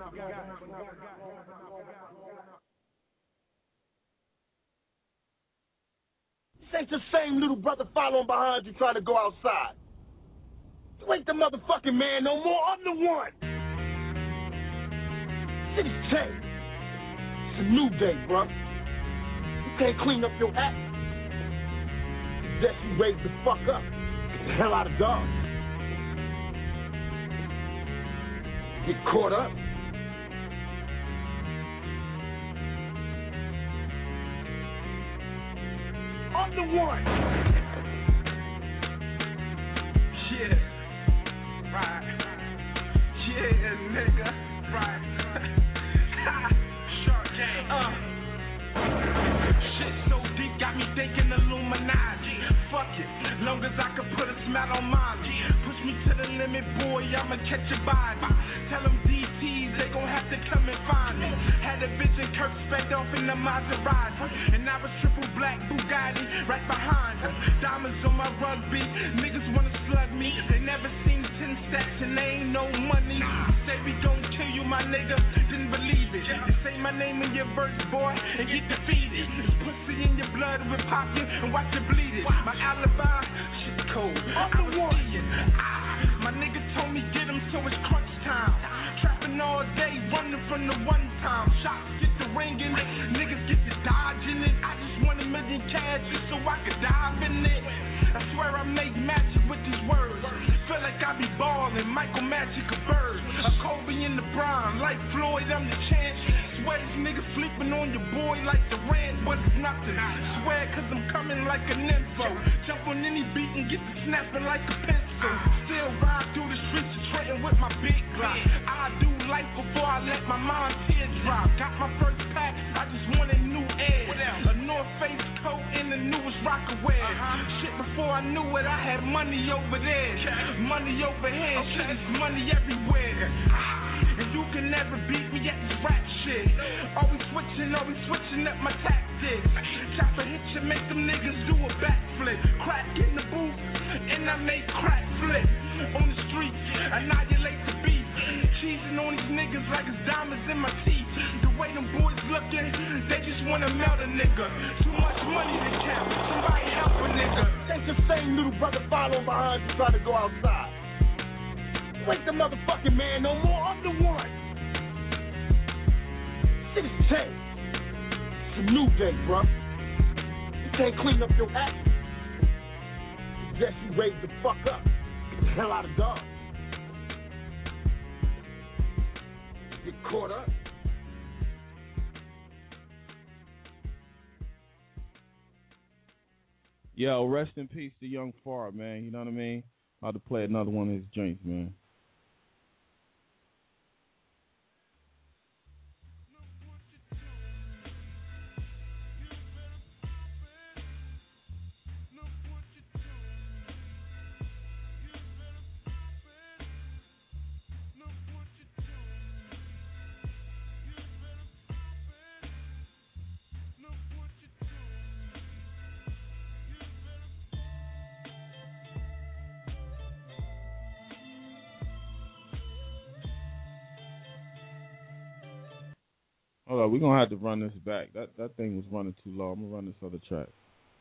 This ain't the same little brother following behind you trying to go outside. You ain't the motherfucking man no more. I'm the one. City's changed. It's a new day, bro. You can't clean up your act. Guess you raised the fuck up. Get the hell out of Dodge. Get caught up. I'm the one. Yeah, right. Yeah, nigga, right. Shark Gang. Shit so deep, got me thinking Illuminati. Fuck it, long as I can put a smile on mine. Push me to the limit, boy, I'ma catch a vibe. Tell them DTs, they gon' have to come and find me. Had a vision, Kirk sped off in the Maserati. And I was triple black Bugatti right behind him. Diamonds on my rugby, niggas wanna slug me. They never seen 10 stacks and they ain't no money. Say we gon' kill you, my nigga, didn't believe it. You say my name in your verse, boy, and get defeated. It's pussy in your blood, we're popping and watch it bleed it. My alibi, shit cold. I'm the one. My nigga told me get him, so it's crunch time. Trapping all day, running from the one time. Shots get the ringing, niggas get the dodging it. I just want $1 million cash just so I could dive in it. I swear I make magic with these words. Feel like I be ballin', Michael Magic a bird. A Kobe in the prime, like Floyd, I'm the chance. Swear these niggas sleeping on your boy like the rant, but it's nothing. Swear cause I'm coming like a nympho. Jump on any beat and get to snapping like a pencil. Still ride through the streets of Trenton with my big Glock. I do life before I let my mind teardrop. Got my first pack, I just wanted new air. A North Face coat and the newest Rockaware. Shit, before I knew it, I had money over there. Money over here, shit is money everywhere. And you can never beat me at this rap shit. Always switching up my tactics. Chopper hit you, make them niggas do a backflip. Crack in the booth, and I make crack flip. On the street, annihilate the beat. Cheesing on these niggas like it's diamonds in my teeth. The way them boys looking, they just wanna melt a nigga. Too much money to count, somebody help a nigga. Ain't the same little brother following behind you trying to go outside. You ain't the motherfucking man no more, I'm the one. Shit has changed. It's a new day, bro. You can't clean up your act. Yes, you raise the fuck up. Get the hell out of Dodge. Get caught up. Yo, rest in peace to Young Far, man. You know what I mean? About to play another one of his joints, man. Hold on, we're going to have to run this back. That thing was running too low. I'm going to run this other track.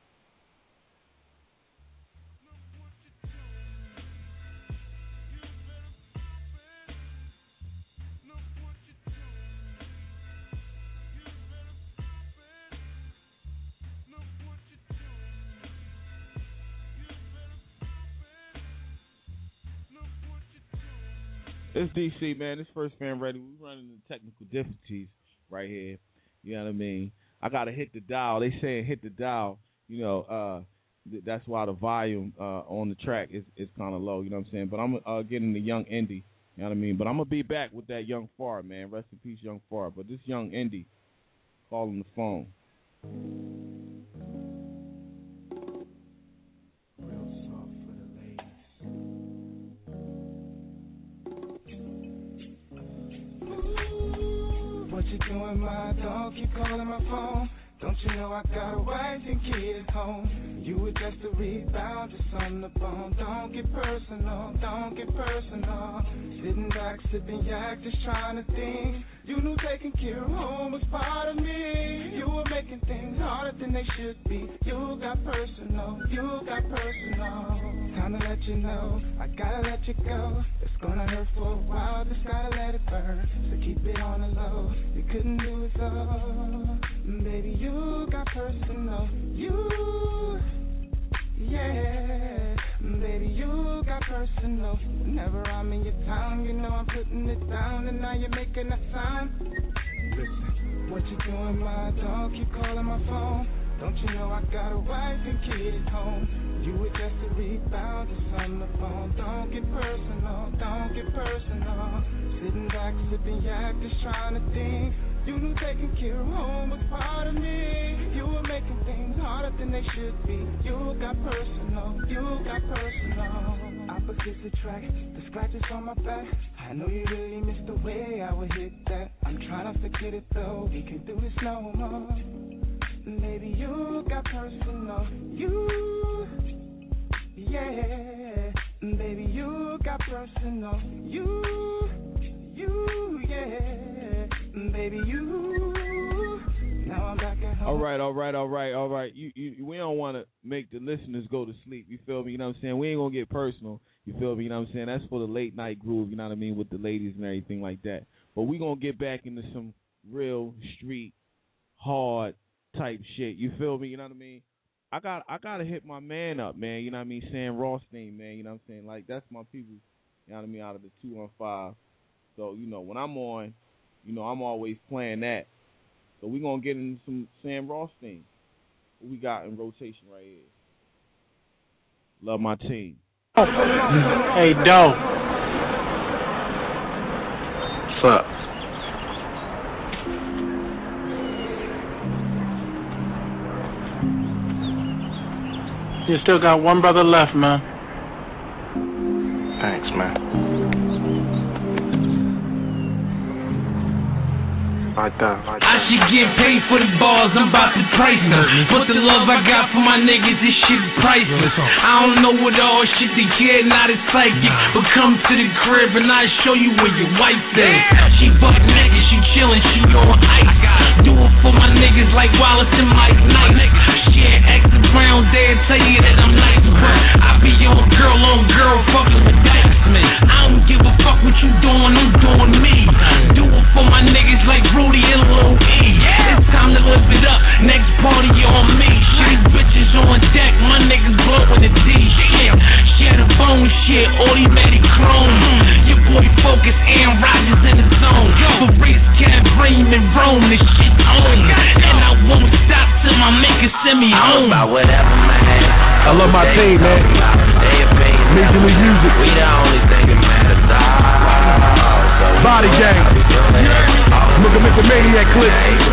It's DC, man. This First Fan Radio. We're running into technical difficulties right here. You know what I mean? I got to hit the dial. They saying hit the dial. You know, that's why the volume on the track is kind of low. You know what I'm saying? But I'm getting the Young Indy. You know what I mean? But I'm going to be back with that Young Far, man. Rest in peace, Young Far. But this Young Indy calling the phone. What you doing, my dog? Keep calling my phone. Don't you know I got a wife and kids at home? You were just a rebound, just on the bone. Don't get personal, don't get personal. Sitting back, sipping yak, just trying to think. You knew taking care of home was part of me. You were making things harder than they should be. You got personal, you got personal. Time to let you know, I gotta let you go. It's gonna hurt for a while, just gotta let it burn. So keep it on the low, you couldn't do it so. Baby, you got personal, you, yeah. Baby, you got personal. Whenever I'm in your town, you know I'm putting it down, and now you're making a sound. Listen, what you doing, my dog? Keep calling my phone. Don't you know I got a wife and kids at home? You were just a rebound, just on the phone. Don't get personal, don't get personal. Sitting back, sipping yak, just trying to think. You knew taking care of home was part of me. You were making things harder than they should be. You got personal, you got personal. Opposites attract, the scratches on my back. I know you really missed the way I would hit that. I'm trying to forget it though, we can't do this no more. Baby, you got personal, you, yeah. Baby, you got personal, you, yeah. Baby, you. Now I'm back at home. All right. We don't want to make the listeners go to sleep. You feel me? You know what I'm saying? We ain't gonna get personal. You feel me? You know what I'm saying? That's for the late night groove. You know what I mean? With the ladies and everything like that. But we gonna get back into some real street hard type shit. You feel me? You know what I mean? I gotta hit my man up, man. You know what I mean? Sam Rothstein, man. You know what I'm saying? Like, that's my people. You know what I mean? Out of the 215. So, you know, when I'm on, You know, I'm always playing that. So we're going to get into some Sam Rothstein. What we got in rotation right here? Love My Team. Hey, Doe. What's up? You still got one brother left, man. Thanks, man. I should get paid for the bars, I'm about to price them. But the love I got for my niggas, this shit is priceless. I don't know what all shit they care, not as psychic. But come to the crib and I show you where your wife is. She butt niggas, she chillin', she on ice. Do it for my niggas like Wallace and Mike Knight. Shit, extra rounds there, tell you that I'm nice, bro. I be on girl, fucking with Dykesman. I don't give a fuck what you doing, I'm doing me. Do it for my niggas like Rudy and Lil E. It's time to live it up, next party on me. Shit, bitches on deck, my niggas blowing the D. Shit, share the bone shit, automatic chrome. Your boy Focus, Aaron Rodgers in the zone. For race, Cat, Bream, and Rome, this shit on. And I won't stop till my maker send me home. About whatever, man. I love my team, man. Major League Music. We the only thing that matters. Body gang. Look at Mr. Maniac clip.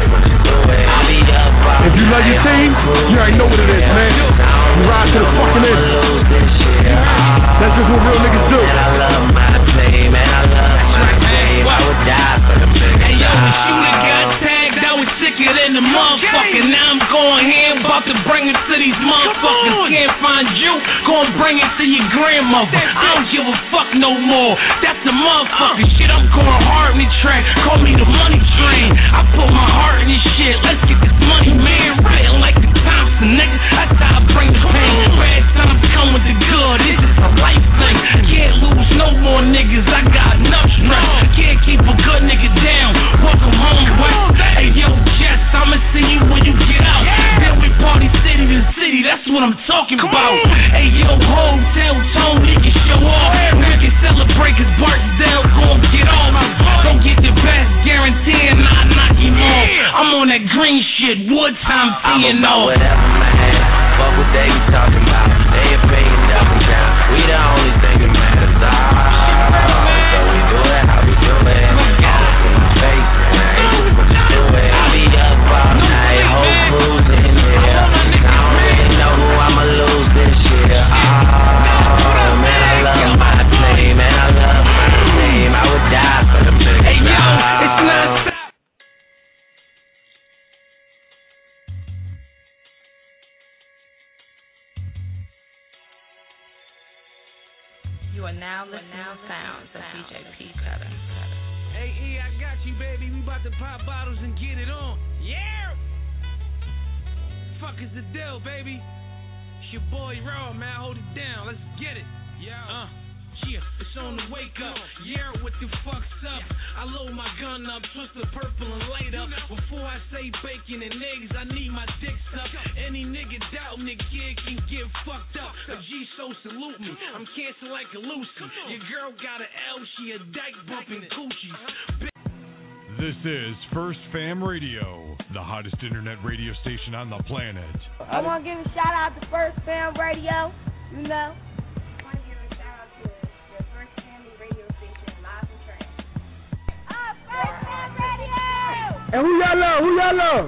If you love your team, you already know what it is, man. You ride to the fucking end. That's just what real niggas do. I love my team, man. I love my team. I would die for the big. Hey, yo, when Shooter got tagged, I was sicker than the motherfucker. Now I'm going here, about to bring it to these motherfuckers. Can't find you, gonna bring it to your grandmother. I don't give a fuck no more. That's the motherfucker shit. I'm going hard in the track. Call me the money train. I put my heart in this shit. Let's get this money, man. Written like the Thompson, nigga. That's how I bring the pain. Bad times come with the good. It's just a life thing. Can't lose no more niggas. I got enough strength. Can't keep a good nigga down. Welcome home, West. Hey, yo, Jess, I'ma see you when you get out. Then we party city to city. That's what I'm talking about. Hey, yo, hotel tone, he can show off. We can celebrate cause Barksdale gon' get off. Don't get the best guarantee and I knock him off. I'm on that green shit, wartime seeing off. Whatever, man. Fuck what they be talking about. They opinion double down. We the only thing that matters. So we do it how we do it. All up in my face, man. What you do it. I be up all night, whole crew's in here. I don't really know who I'ma lose this year. Oh, man, I love my team, man. I love my team. I would die for the big. Hey, yo, it's not. You are now listening to sounds of DJ P. Cutter. Hey, E, I got you, baby. We about to pop bottles and get it on. Yeah! Fuck is the deal, baby? It's your boy Raw, man. Hold it down. Let's get it. Yeah. Yeah, it's on the wake up. Yeah, what the fuck's up? I load my gun up, twist the purple and light up. Before I say bacon and eggs, I need my dick sucked. Any nigga doubting the kid can get fucked up. A G so salute me. I'm cancer like a Lucy. Your girl got an L, she a dyke bumping coochies. This is First Fam Radio, the hottest internet radio station on the planet. I want to give a shout out to First Fam Radio, you know. And who y'all love? Who y'all love?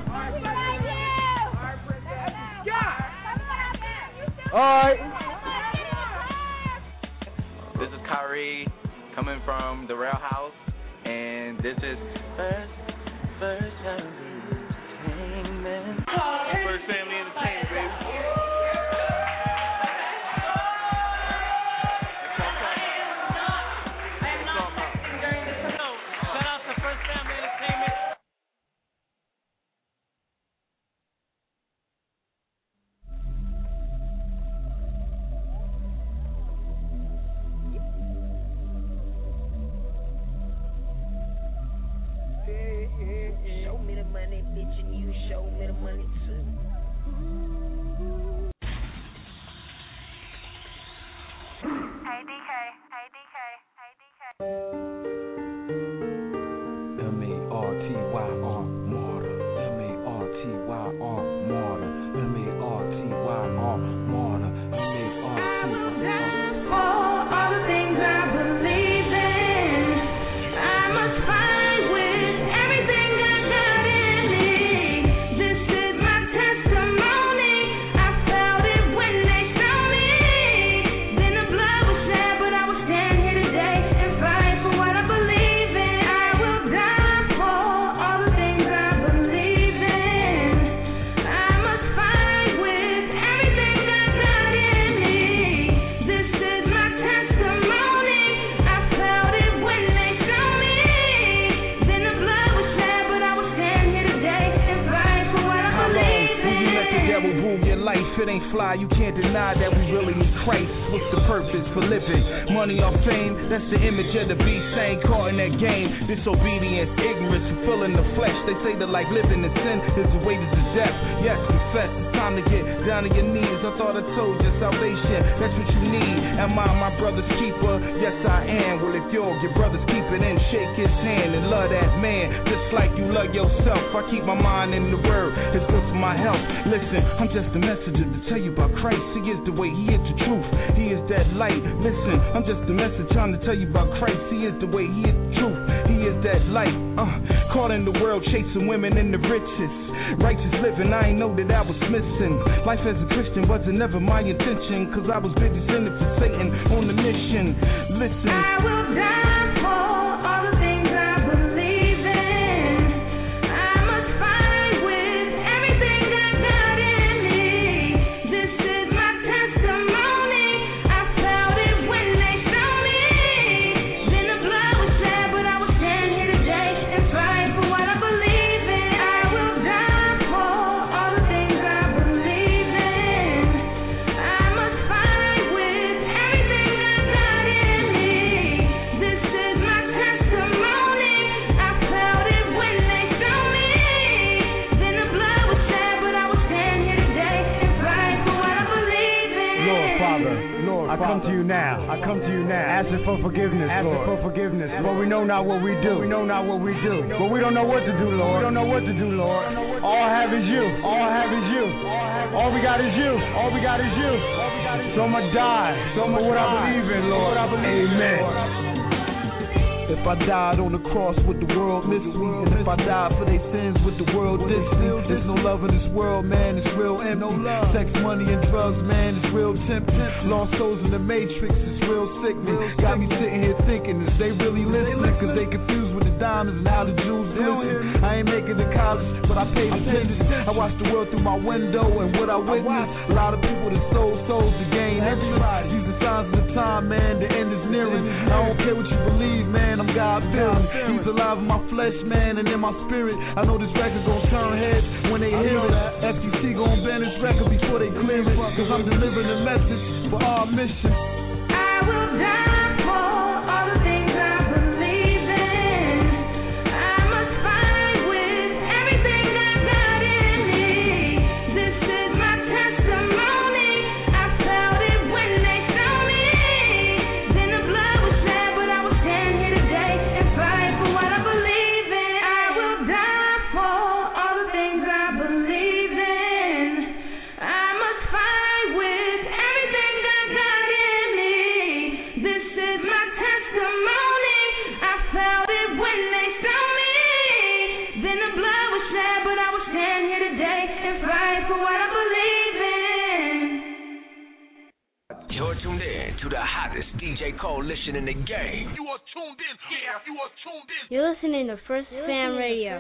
Alright. This is Kyrie coming from the Rail House, and this is First Family Entertainment. First Family Entertainment, baby. M-A-R in life, it ain't fly. You can't deny that we really need Christ. What's the purpose for living? Money or fame? That's the image of the beast. Ain't caught in that game. Disobedience, ignorance, fulfilling the flesh. They say that like living in sin is the way to death. Yes, confess. It's time to get down on your knees. I thought I told you salvation. That's what you need. Am I my brother's keeper? Yes, I am. Well, if you're your brother's keeper, then shake his hand and love that man just like you love yourself. I keep my mind in the word. It's good for my health. Listen, I'm just a messenger to tell you about Christ. He is the way. He is the truth. He is that light. Listen, I'm just a messenger trying to tell you about Christ. He is the way. He is the truth. He is that light. Caught in the world chasing women and the riches. Righteous living, I ain't know that I was missing. Life as a Christian wasn't never my intention, cause I was busy sending for Satan on the mission. Listen, I will die for all the things I believe in. I must fight with everything I got in me. This is my testimony. I felt it when they showed me. Then the blood was shed, but I will stand here today and fight for what I believe in. I will die for all the things I believe in. I must fight with everything I got in me. This is my testimony. I felt it when they showed me. Then the blood was shed, but I will stand here today and fight for what I believe in. Lord Father, I come to you now. I come to you now. Asking for forgiveness, Lord. For forgiveness. But we know not what we do. We know not what we do. But we don't know what to do, Lord. We don't know what to do, Lord. All I have is you. All I have is you. All we got is you. All we got is you. So much die. So much what I believe in, Lord. Amen. If I died on the cross, would the world miss me? And if I died for their sins, would the world diss me? There's no love in this world, man, it's real empty. Sex, money, and drugs, man, it's real tempting. Lost souls in the matrix, it's real sickening. Got me sitting here thinking, is they really listening? Cause they confused with the diamonds and how the jewels glisten. I ain't making it to college, but I paid attention. I watched the world through my window and what I witnessed. A lot of people that sold souls to gain everybody. These are signs of the time, man, the end is nearing. I don't care what you believe, man, I'm God-fearing. He's alive in my flesh, man, and in my spirit. I know this record gon' turn heads when they hear it. FTC gon' ban this record before they clear it. Cause I'm delivering a message for our mission. I will die for all the things I believe in. I must fight with everything I got in me. This is my testimony. I felt it when they showed me. Then the blood was shed, but I will stand here today and fight for what I believe in. I will die for all the things I believe in. I must fight with everything I got in me. This is my testimony. I felt it when they showed me. Then the blood was shed, but I will stand here today and fight for what I believe in. You're tuned in to the hottest DJ coalition in the game. You are tuned in. Yeah, you are tuned in. You're listening to First Fam Radio.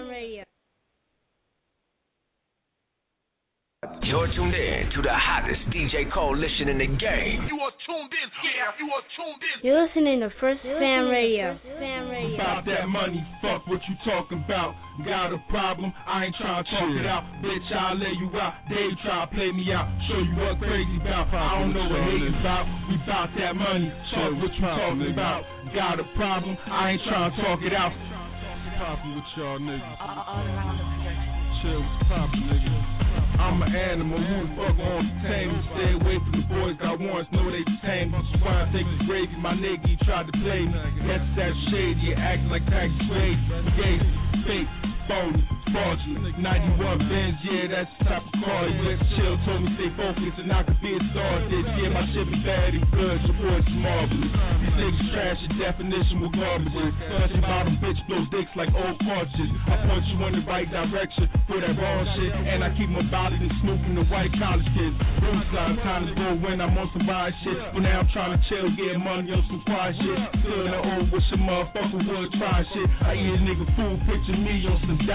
You're tuned in to the hottest DJ coalition in the game. You are tuned in. Yeah, you are tuned in. You're listening to First Fam Radio. About that money, fuck what you talking about. Got a problem, I ain't trying to talk it out. Bitch, I'll lay you out. They try to play me out. Show you what crazy about. I don't know what hating about. We bout that money, talk what you talking about. Got a problem, I ain't trying to talk it out. Poppin' with y'all niggas. Chill, what's poppin', nigga? I'm an animal, who the fuck wants to tame me? Stay away from the boys, got warrants, know they tame me. Trying to take his gravy, my nigga, he tried to play me. Guess that's shady, you acting like tax Swayze. Gay, fake, phony, fraudulent. 91 Benz, yeah, that's the type of car. You let's chill, told me stay focused and I could be a star. Did yeah, my shit be bad and good, your boy's marvelous. These niggas trash, your definition with garbage is. Touching bottom bitch blows dicks like old cartridges. I point you in the right direction for that wrong shit, and I keep my body and snooping the white college kids. Blue sign, time to go when I'm on some wild shit. But now I'm trying to chill, get money on some quiet shit. Still in the old with your motherfucker would try shit. I eat a nigga food, picture me on some diet shit.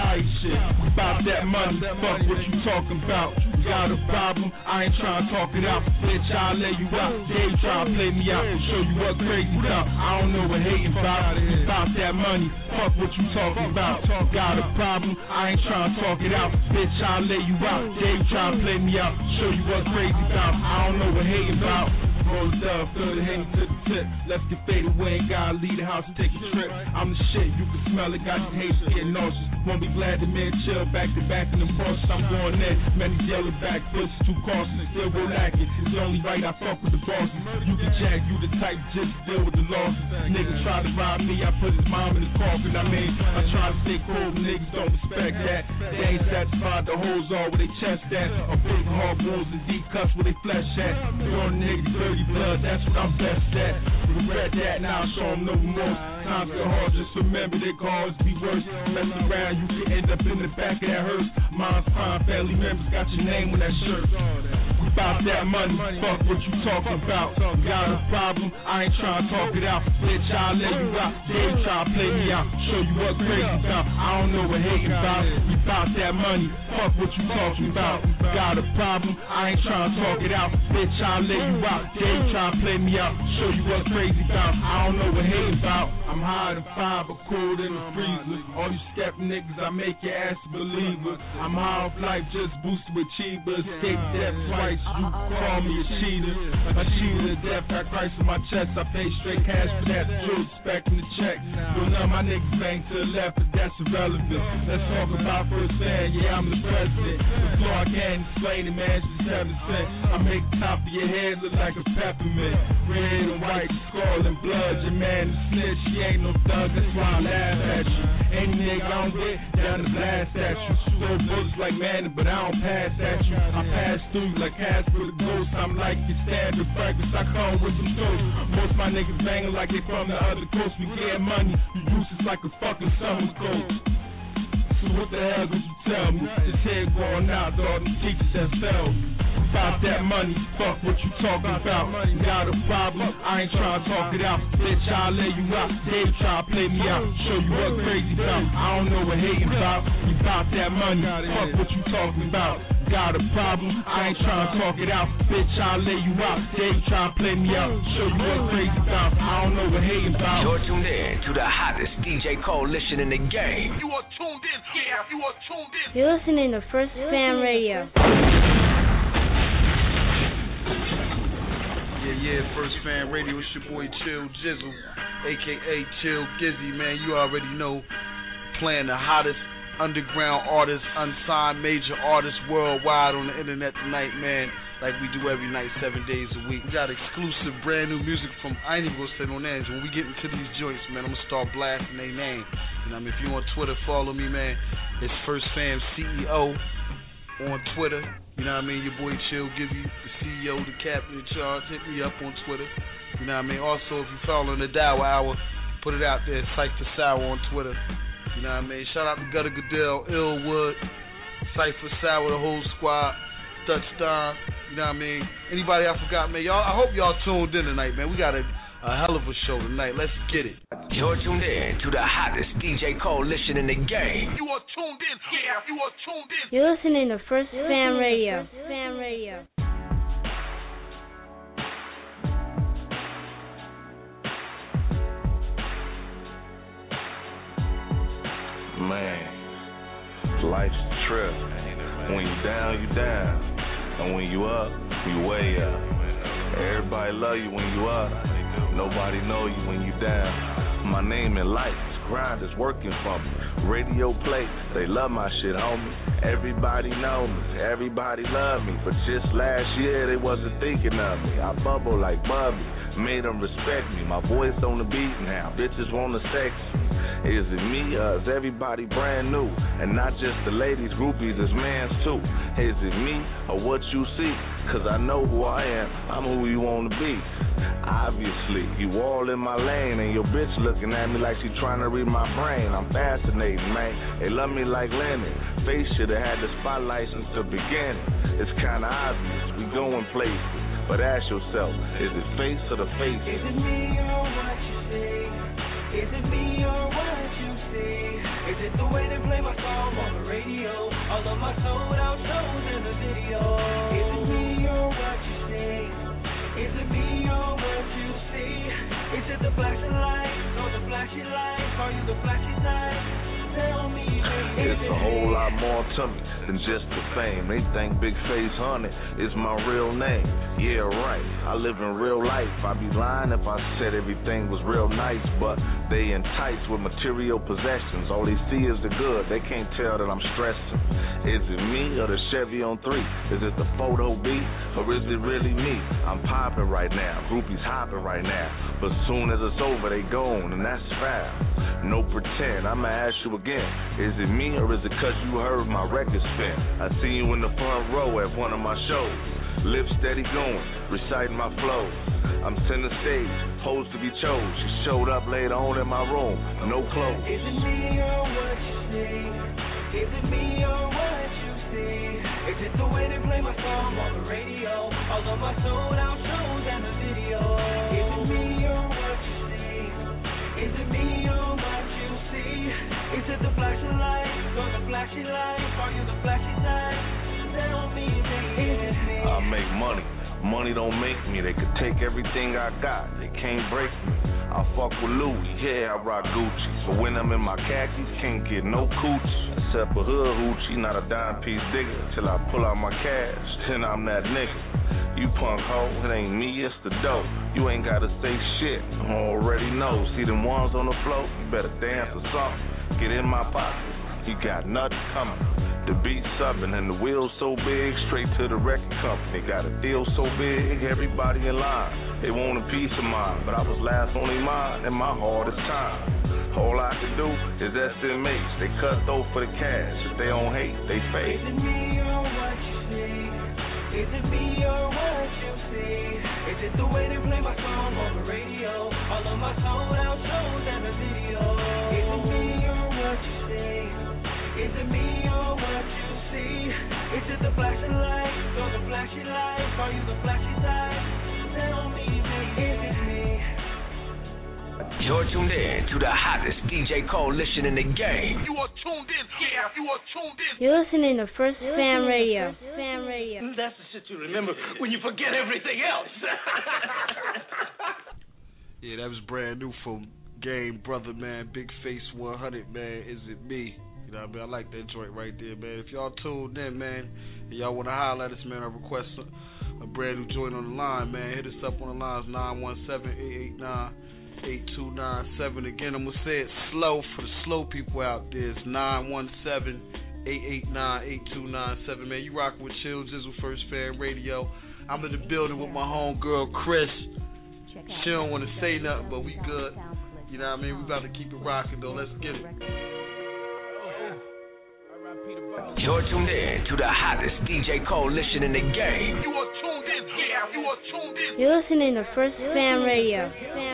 shit. About that money, fuck what you talking about. Got a problem, I ain't tryna talk it out. Bitch, I'll lay you out. They try to play me out and show you what crazy about. I don't know what hating about. About that money, fuck what you talking about. Got a problem, I ain't tryna talk it out. Bitch, I'll lay you out. They try to play me out, show you what crazy about. I don't know what hating about. Roll it up, throw the hand to the tip. Let's get faded away, gotta leave the house and take a trip. I'm the shit, you can smell it, got these haters getting nauseous. Won't be glad the man chill back to back in the Porsche. I'm going in, man, these yellow back pussies too costly. Still go lacking, it's only right I fuck with the bosses. You can jack, you the type just deal with the losses. Niggas try to rob me, I put his mom in his coffin. I mean, I try to stay cool, niggas don't respect that. They ain't satisfied, the holes all where they chest at. A big hard wounds and deep cuts where they flesh at. Your niggas dirty blood, that's what I'm best at. Regret that, now I show them no remorse. Times get hard, just remember they can always be worse. Mess around, you can end up in the back of that hearse. Mom's fine, family members got your name on that shirt. About that money, fuck what you talking about. Got a problem, I ain't tryna talk it out. Bitch, I'll let you out. They try to play me out, show you what crazy about. I don't know what hating about. About that money, fuck what you talking about. Got a problem, I ain't tryna talk it out. Bitch, I'll let you out. They try to play me out, show you what crazy about. I don't know what hating about. I'm higher than fire, but cold in the freezer. All you skep niggas, I make your ass a believer. I'm high off life, just boosted with cheaper. Escape death twice, you call me a cheater. A cheater to death, got Christ in my chest. I pay straight cash for that, true expecting the check. But none of my niggas bang to the left, but that's irrelevant. Let's talk about first hand, yeah, I'm the president. The floor I can't explain it, man, just 7 cents. I make the top of your head look like a peppermint. Red and white, skull and blood, your man is snitch. She ain't no thug, that's why I laugh at you. Any nigga I don't get, down to blast at you. Throw bullets like Manny, but I don't pass at you. I pass through you like Casper the Ghost. I'm like your standard breakfast, I come with some toast. Most my niggas banging like they from the other coast. We getting money, you useless like a fucking summer coat. So what the hell did you tell me? This head going out to all them teachers that failed me. About that money, fuck what you talking about. Got a problem, I ain't tryna talk it out. Bitch, I'll lay you out. They try to play me out, show you what crazy about. I don't know what hating about. About that money, fuck what you talking about. Got a problem, I ain't tryna talk it out. Bitch, I'll lay you out. They try to play me out, show you what crazy about. I don't know what hating about. You're tuned in to the hottest DJ coalition in the game. You are tuned in, yeah, you are tuned in. You're listening to First Fam Radio. Yeah, First Fan Radio, it's your boy Chill Jizzle, a.k.a. Chill Gizzy, man, you already know, playing the hottest underground artists, unsigned major artists worldwide on the internet tonight, man, like we do every night, 7 days a week. We got exclusive brand new music from, I ain't even gonna say no names, when we get into these joints, man, I'm gonna start blasting their name. You know what I mean? If you on Twitter, follow me, man, it's First Fam CEO on Twitter. You know what I mean? Your boy Chill give you the CEO, the captain in charge. Hit me up on Twitter. You know what I mean? Also, if you following the Dow Hour, put it out there. Cypher Sour on Twitter. You know what I mean? Shout out to Gutter Goodell, Illwood, Cypher Sour, the whole squad, Dutch Don. You know what I mean? Anybody I forgot, man? Y'all, I hope y'all tuned in tonight, man. We got a hell of a show tonight. Let's get it. You're tuned in to the hottest DJ coalition in the game. You are tuned in, yeah, you are tuned in. You're listening to First Fam Radio. Fam Radio. Man, life's a trip. When you down, you down. And when you up, you way up. Everybody love you when you up. Nobody know you when you down. My name in life is grind, is working for me. Radio play, they love my shit, homie. Everybody know me, everybody love me. But just last year, they wasn't thinking of me. I bubble like Bubby, made them respect me. My voice on the beat now, bitches wanna sex me. Is it me or is everybody brand new? And not just the ladies, groupies, it's mans too. Is it me or what you see? Cause I know who I am, I'm who you wanna be. Obviously, you all in my lane, and your bitch looking at me like she trying to read my brain. I'm fascinating, man. They love me like Lennon. Face should've had the spotlight since the beginning. It's kinda obvious, we going places. But ask yourself, is it face or the face? Is it me or what you see? Is it me or what you see? Is Is it the way they play my song on the radio? All of my sold out shows in the video. Is it me or what you see? Is it me or what you see? Is it the flashing lights or the flashy lights? Are you the flashy type? Tell me, baby. It's a whole lot more to me than just the fame. They think Big Face Honey is my real name. Yeah, right. I live in real life. I'd be lying if I said everything was real nice, but they enticed with material possessions. All they see is the good. They can't tell that I'm stressing. Is it me or the Chevy on 3? Is it the photo B or is it really me? I'm popping right now. Groupies hopping right now. But soon as it's over, they gone, and that's foul. No pretend. I'ma ask you again. Is it me or is it cause you heard my record spin? I see you in the front row at one of my shows. Lips steady going, reciting my flows. I'm center stage, posed to be chose. She showed up later on in my room, no clothes. Is it me or what you see? Is it me or what you see? Is it the way they play my song on the radio? All of my sold out shows and the video. Is it me or what you see? Is it me or what you see? Is it the flashing lights or the flashy lights? Are you the flashy type? Tell me, baby. Is it me? I make money. Money don't make me. They could take everything I got. They can't break me. I fuck with Louis. Yeah, I rock Gucci. But when I'm in my khakis, can't get no coochie. Except for hood hoochie, not a dime piece digger. Till I pull out my cash, then I'm that nigga. You punk hoe, it ain't me, it's the dope. You ain't gotta say shit, I already know. See them ones on the floor, you better dance or something. Get in my pocket. You got nothing coming. The beat subbing and the wheels so big, straight to the record company. Got a deal so big, everybody in line. They want a piece of mine, but I was last on their mind in my hardest time. All I can do is SMH. They cut though for the cash. If they don't hate, they fake. Is it me or what you see? Is it me or what you see? Is it the way they play my song on the radio? All of my sold out shows and the video. Is it me or what you see? Is it me or what you see? Is it the flashing lights or the flashy lights? Are you the flashy type? Tell me, baby, is it me? You're tuned in to the hottest DJ coalition in the game. You are tuned in, yeah, you are tuned in. You're listening to First Fam Radio. That's the shit you remember when you forget everything else. Yeah, that was brand new from Game Brother, man. Big Face 100, man. Is it me? You know what I mean? I like that joint right there, man. If y'all tuned in, man, and y'all want to holler at us, man, I request a brand new joint on the line, man. Hit us up on the lines, 917-889-8297. Again, I'm going to say it slow for the slow people out there. It's 917-889-8297. Man, you rockin' with Chill Jizzle, First Fan Radio. I'm in the building with my homegirl, Chris. She don't want to say nothing, but we good. You know what I mean? We about to keep it rocking, though. Let's get it. You're tuned in to the hottest DJ coalition in the game. You are tuned in, yeah, you are tuned in. You're listening to First Fam Radio.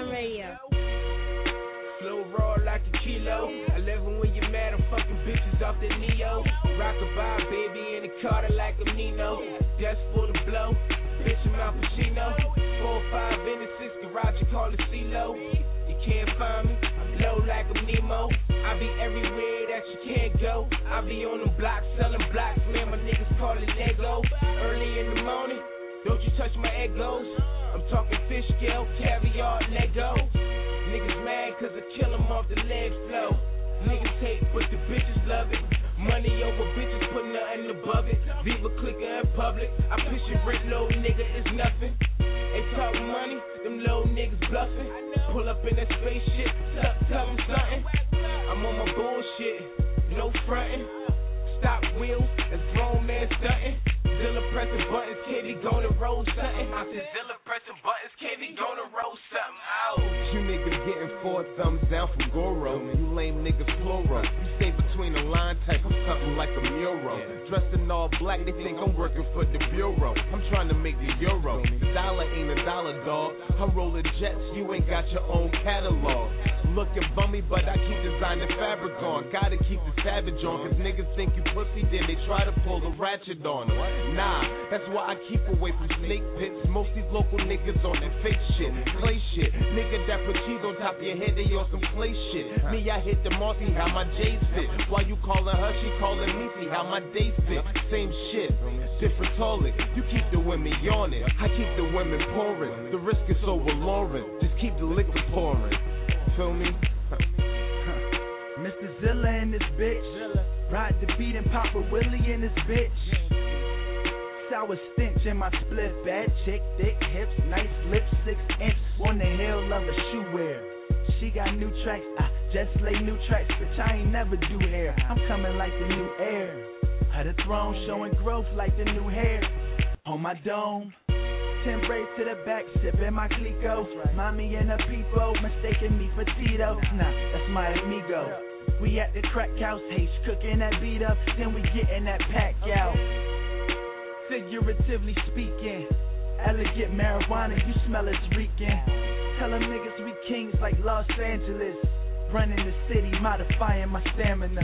Slow raw like a kilo. I love it when you're mad, I'm fucking bitches off the Neo. Rockabye, baby, in the Carter like a Nino. Just for the blow, bitch, I'm Al Pacino. 4 or 5 in the 6 garage, you call it CeeLo. You can't find me, I'm low like I'm Nemo. I be everywhere that you can't go. I be on them blocks, selling blocks, man, my niggas call it Lego. Early in the morning, don't you touch my egos. I'm talking fish scale, caviar, Lego. Niggas mad cause I kill them off the leg flow. Niggas hate, but the bitches love it. Money over bitches, put nothing above it. Viva clicker in public, I push it rent low, nigga, it's nothing. They talk money, them low niggas bluffing. Pull up in that spaceship, tell them something. I'm on my bullshit, no frontin'. Stop wheels, that's grown man stuntin'. Zilla pressing buttons, Katie gonna roll something. I said Zilla pressing buttons, Katie gonna roll something. Ow. You niggas getting 4 thumbs down from Goro. You lame niggas plural. You stay between the line type of something like a mural. Dressed in all black, they think I'm working for the bureau. I'm trying to make the euro. The dollar ain't a dollar, dog. I roll the jets, you ain't got your own catalog. looking bummy, but I keep designer fabric on. Gotta keep the savage on, cause niggas think you pussy, then they try to pull the ratchet on. Nah, that's why I keep away from snake pits. Most these local niggas on that fake shit, clay shit. Nigga that put cheese on top of your head, they on some clay shit. Me, I hit the mall, see how my J's fit. While you calling her, she calling me, see how my day fit. Same shit, different toilet. You keep the women yawning, I keep the women pouring. The risk is so alluring, just keep the liquor pouring. Feel me? Mr. Zilla in this bitch. Ride the beat and Papa Willie in this bitch. Sour stench in my split. Bad chick, thick hips, nice lips, 6 inch. On the hill of a shoe wear. She got new tracks, I just lay new tracks, bitch, I ain't never do hair. I'm coming like the new heir. Had a throne showing growth like the new hair. On my dome. 10 braids to the back, sipping my Clico. Mommy and a peepo, mistaking me for Tito. Nah, that's my amigo. We at the crack house, H cooking that beat up, then we getting that pack out. Figuratively speaking, elegant marijuana, you smell it's reeking. Tell them niggas we kings like Los Angeles. Running the city, modifying my stamina.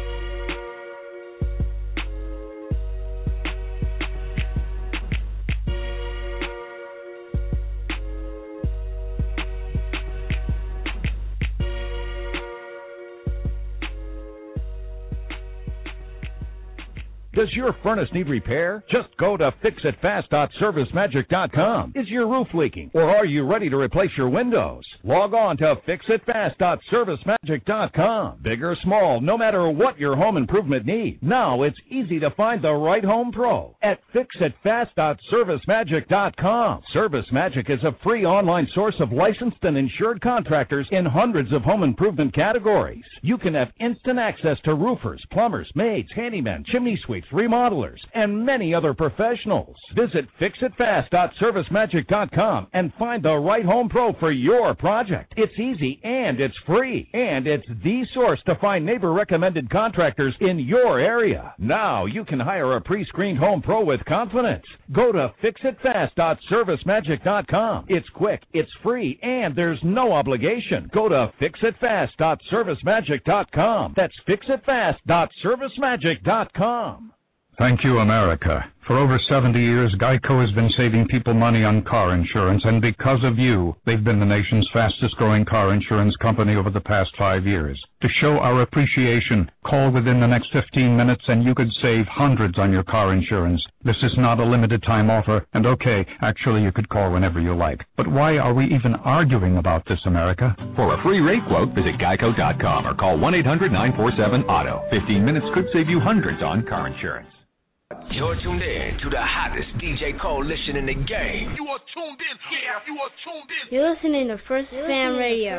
Does your furnace need repair? Just go to fixitfast.servicemagic.com. Is your roof leaking? Or are you ready to replace your windows? Log on to fixitfast.servicemagic.com. Big or small, no matter what your home improvement needs. Now it's easy to find the right home pro at fixitfast.servicemagic.com. Service Magic is a free online source of licensed and insured contractors in hundreds of home improvement categories. You can have instant access to roofers, plumbers, maids, handymen, chimney sweeps, remodelers, and many other professionals. Visit fixitfast.servicemagic.com and find the right home pro for your project. It's easy and it's free, and it's the source to find neighbor-recommended contractors in your area. Now you can hire a pre-screened home pro with confidence. Go to fixitfast.servicemagic.com. It's quick, it's free, and there's no obligation. Go to fixitfast.servicemagic.com. That's fixitfast.servicemagic.com. Thank you, America. For over 70 years, Geico has been saving people money on car insurance, and because of you, they've been the nation's fastest-growing car insurance company over the past 5 years. To show our appreciation, call within the next 15 minutes and you could save hundreds on your car insurance. This is not a limited-time offer, and okay, actually you could call whenever you like. But why are we even arguing about this, America? For a free rate quote, visit geico.com or call 1-800-947-AUTO. 15 minutes could save you hundreds on car insurance. You're tuned in to the hottest DJ coalition in the game. You are tuned in. Yeah, you are tuned in. You're listening to First Fam Radio.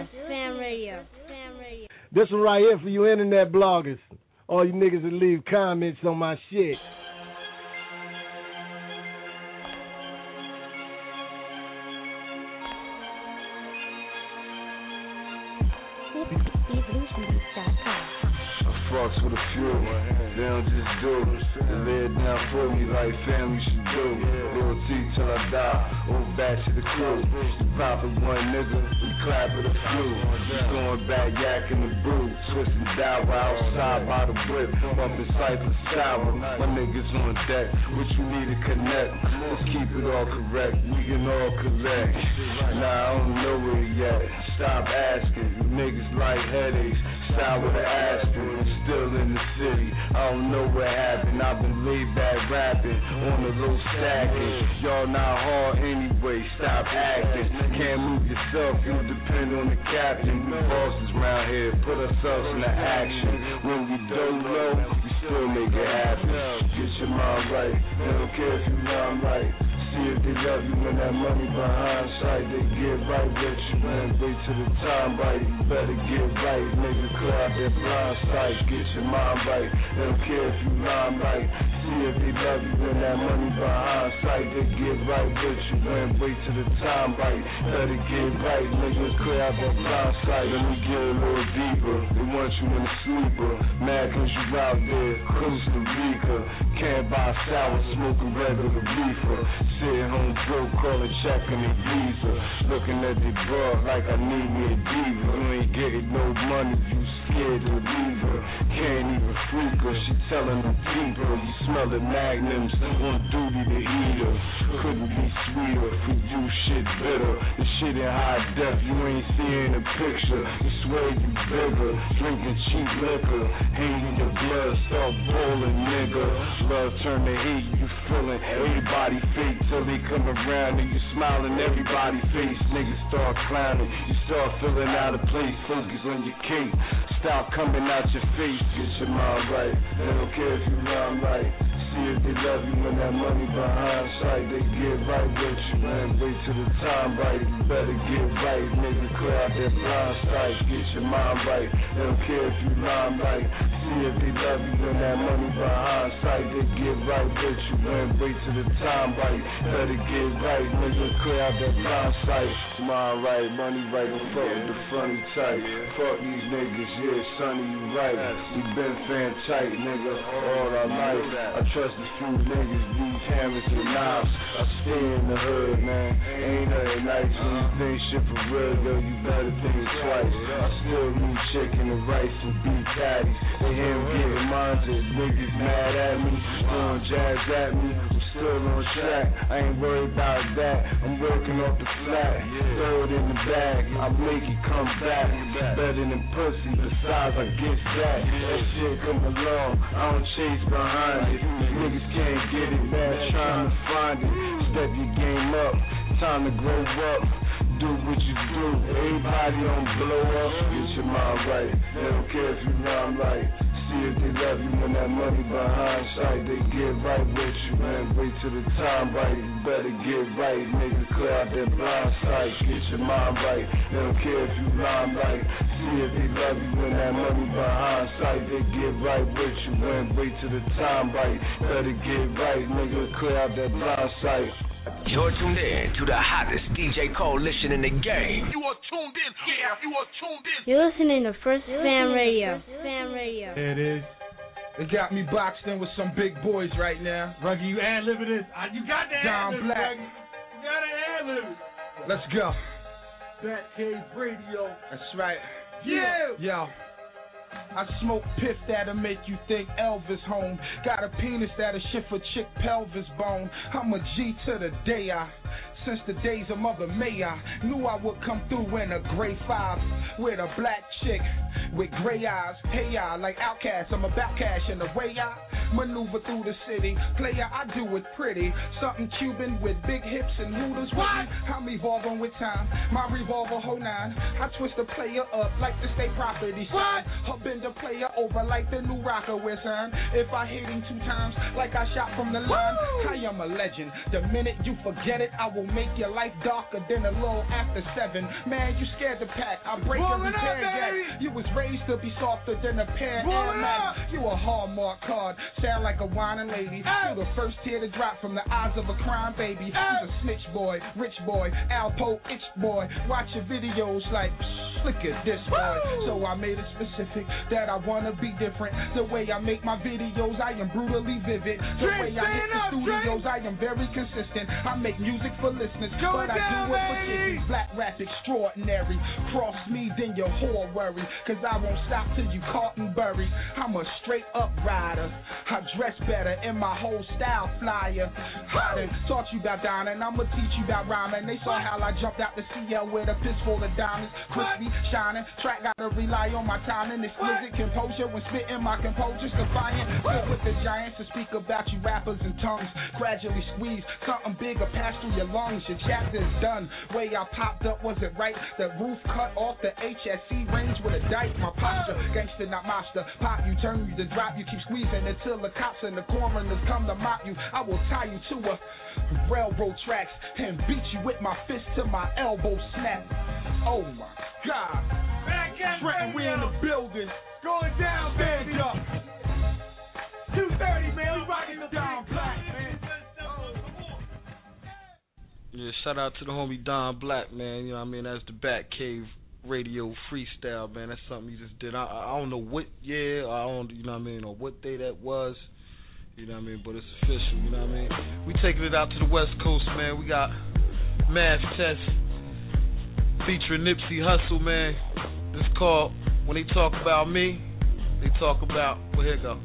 This one right here for you internet bloggers. All you niggas that leave comments on my shit. Fucks with a few, they don't just do it. They lay it down for me like family should do. Loyalty till I die, old batch of the crew. We pop at one nigga, we clap at a few. We going back yakking the brew, twisting down outside by the whip, bumping cypher sour. My niggas on deck, what you need to connect. Let's keep it all correct, we can all collect. Nah, I don't know where yet. Stop asking, you niggas like headaches. Sour the aspirin, still in the city. I don't know what happened. I've been laid back rapping on the low stacking. Y'all not hard anyway. Stop acting. Can't move yourself. You depend on the captain. We bosses round here. Put ourselves into action. When we don't know, we still make it happen. Get your mind right. They don't care if you rhyme right. See if they love you when that money behind sight. They get right with you, man. Wait till the time right. You better get right, nigga. Clear out that blind sight. Get your mind right. They don't care if you rhyme right. See if they love you when that money behind sight. They get right with you, man. Wait till the time right. Better get right, nigga. Clear out that blind sight. Let me get a little deeper. They want you in a sleeper. Mad cause you out there, Costa Rica. Can't buy sour, smoking regular reefer. Sitting home broke, calling, checking the visa. Looking at the bar like I need me a diva. You ain't getting no money, you scared to leave her. Can't even freak her, she telling them people. You smelling magnums, on duty to eat her. Couldn't be sweeter, for you shit bitter. The shit in high def, you ain't seeing a picture. You swear you bigger, drinking cheap liquor. Hanging your blood, start boiling, nigga. Love turn to hate, you feeling everybody fake till they come around and you smiling everybody face. Niggas start clowning, you start feeling out of place. Focus on your cake, stop coming out your face. Get your mind right, they don't care if you rhyme right. See if they love you when that money behind sight. They get right with you, man. Wait till the time right. You better get right, nigga. Clear out that blind sight. Get your mind right. They don't care if you rhyme right. See if they love you when that money behind sight. They get right with you, man. Wait till the time right. Better get right, nigga. Clear out that blind sight. Mind right, money right. Don't fuck with the funny type. Fuck these niggas, yeah, sonny, you right. We been fan tight, nigga, all our life. I trust a few niggas, these hammers and knives. I stay in the hood, man. Ain't nothing nice when you think shit for real, though. You better think twice. I still need chicken and rice and beef patties. They hear him getting mine to niggas mad at me, throwing jazz at me. I'm still on track. I ain't worried about that. I'm working off the flat. Throw it in the bag. I make it come back. Better than pussy. Besides, I get that. That shit come along. I don't chase behind it. Niggas can't get it, man. Trying to find it. Step your game up. Time to grow up. Do what you do. Everybody don't blow up. Get your mind right. They don't care if you rhyme right. See if they love you when that money behind sight. They get right with you, man. Wait till the time right. You better get right, nigga. Clear out that blind sight. Get your mind right. They don't care if you rhyme right. See if they love you when that money behind sight. They get right with you, man. Wait till the time right. Better get right, nigga. Clear out that blind sight. You're tuned in to the hottest DJ coalition in the game. You are tuned in. Yeah, you are tuned in. You're listening to First Fam Radio. Fam Radio. There it is. They got me boxed in with some big boys right now. Ruggy, you ad-libbing this. You got the ad-lib, Black. You got the ad-lib. Let's go. Batcave Radio. That's right. Yeah. Yo. I smoke piff that'll make you think Elvis home. Got a penis that'll shift a chick pelvis bone. I'm a G to the day since the days of Mother May, I knew I would come through in a gray 5 with a black chick with gray eyes. Hey, I like Outkast, I'm about cash, and the way I maneuver through the city, player, I do it pretty. Something Cuban with big hips and hooters with me. I'm evolving with time, my revolver whole 9. I twist the player up like the state property sign. I'll bend the player over like the new rocker with son. If I hit him 2 times, like I shot from the line, I am a legend. The minute you forget it, I will make your life darker than a little after 7. Man, you scared to pack, I break every tear gas. You was raised to be softer than a pair of Air Max. You a Hallmark card, sound like a whining lady. You the first tear to drop from the eyes of a crying baby. You a snitch boy, rich boy, Alpo itch boy. Watch your videos like, look at this boy. So I made it specific that I wanna be different. The way I make my videos, I am brutally vivid. The way I hit the studios, I am very consistent. I make music for listeners, but I do it for kids. Black rap extraordinary. Cross me, then your whore worry. Cause I won't stop till you caught and buried. I'm a straight up rider. I dress better in my whole style flyer. I done taught you about dining, I'ma teach you about rhyming. They saw how I jumped out the CL with a fistful of diamonds. Crispy, shining, track gotta rely on my timing. Exquisite composure when spitting, my composure's defiant. Live with the giants to speak about you rappers and tongues. Gradually squeeze something bigger pass through your lungs. Your chapter's done. Way I popped up, was it right? The roof cut off the HSC range with a dike. My posture, gangster not monster. Pop you, turn you to drop you. Keep squeezing until the cops and the coroners come to mop you. I will tie you to a railroad tracks and beat you with my fist till my elbow snap. Oh my God. Trenton, we in the building. Going down, stand baby. up. 2:30, man. We rocking the Don Black, man. Yeah, shout out to the homie Don Black, man. You know what I mean? That's the Batcave Radio freestyle, man. That's something you just did. I don't know what year, I don't, you know what I mean, or what day that was. You know what I mean? But it's official, you know what I mean? We taking it out to the West Coast, man. We got Math Test featuring Nipsey Hussle, man. This is called When They Talk About Me, They Talk About, well, here it go.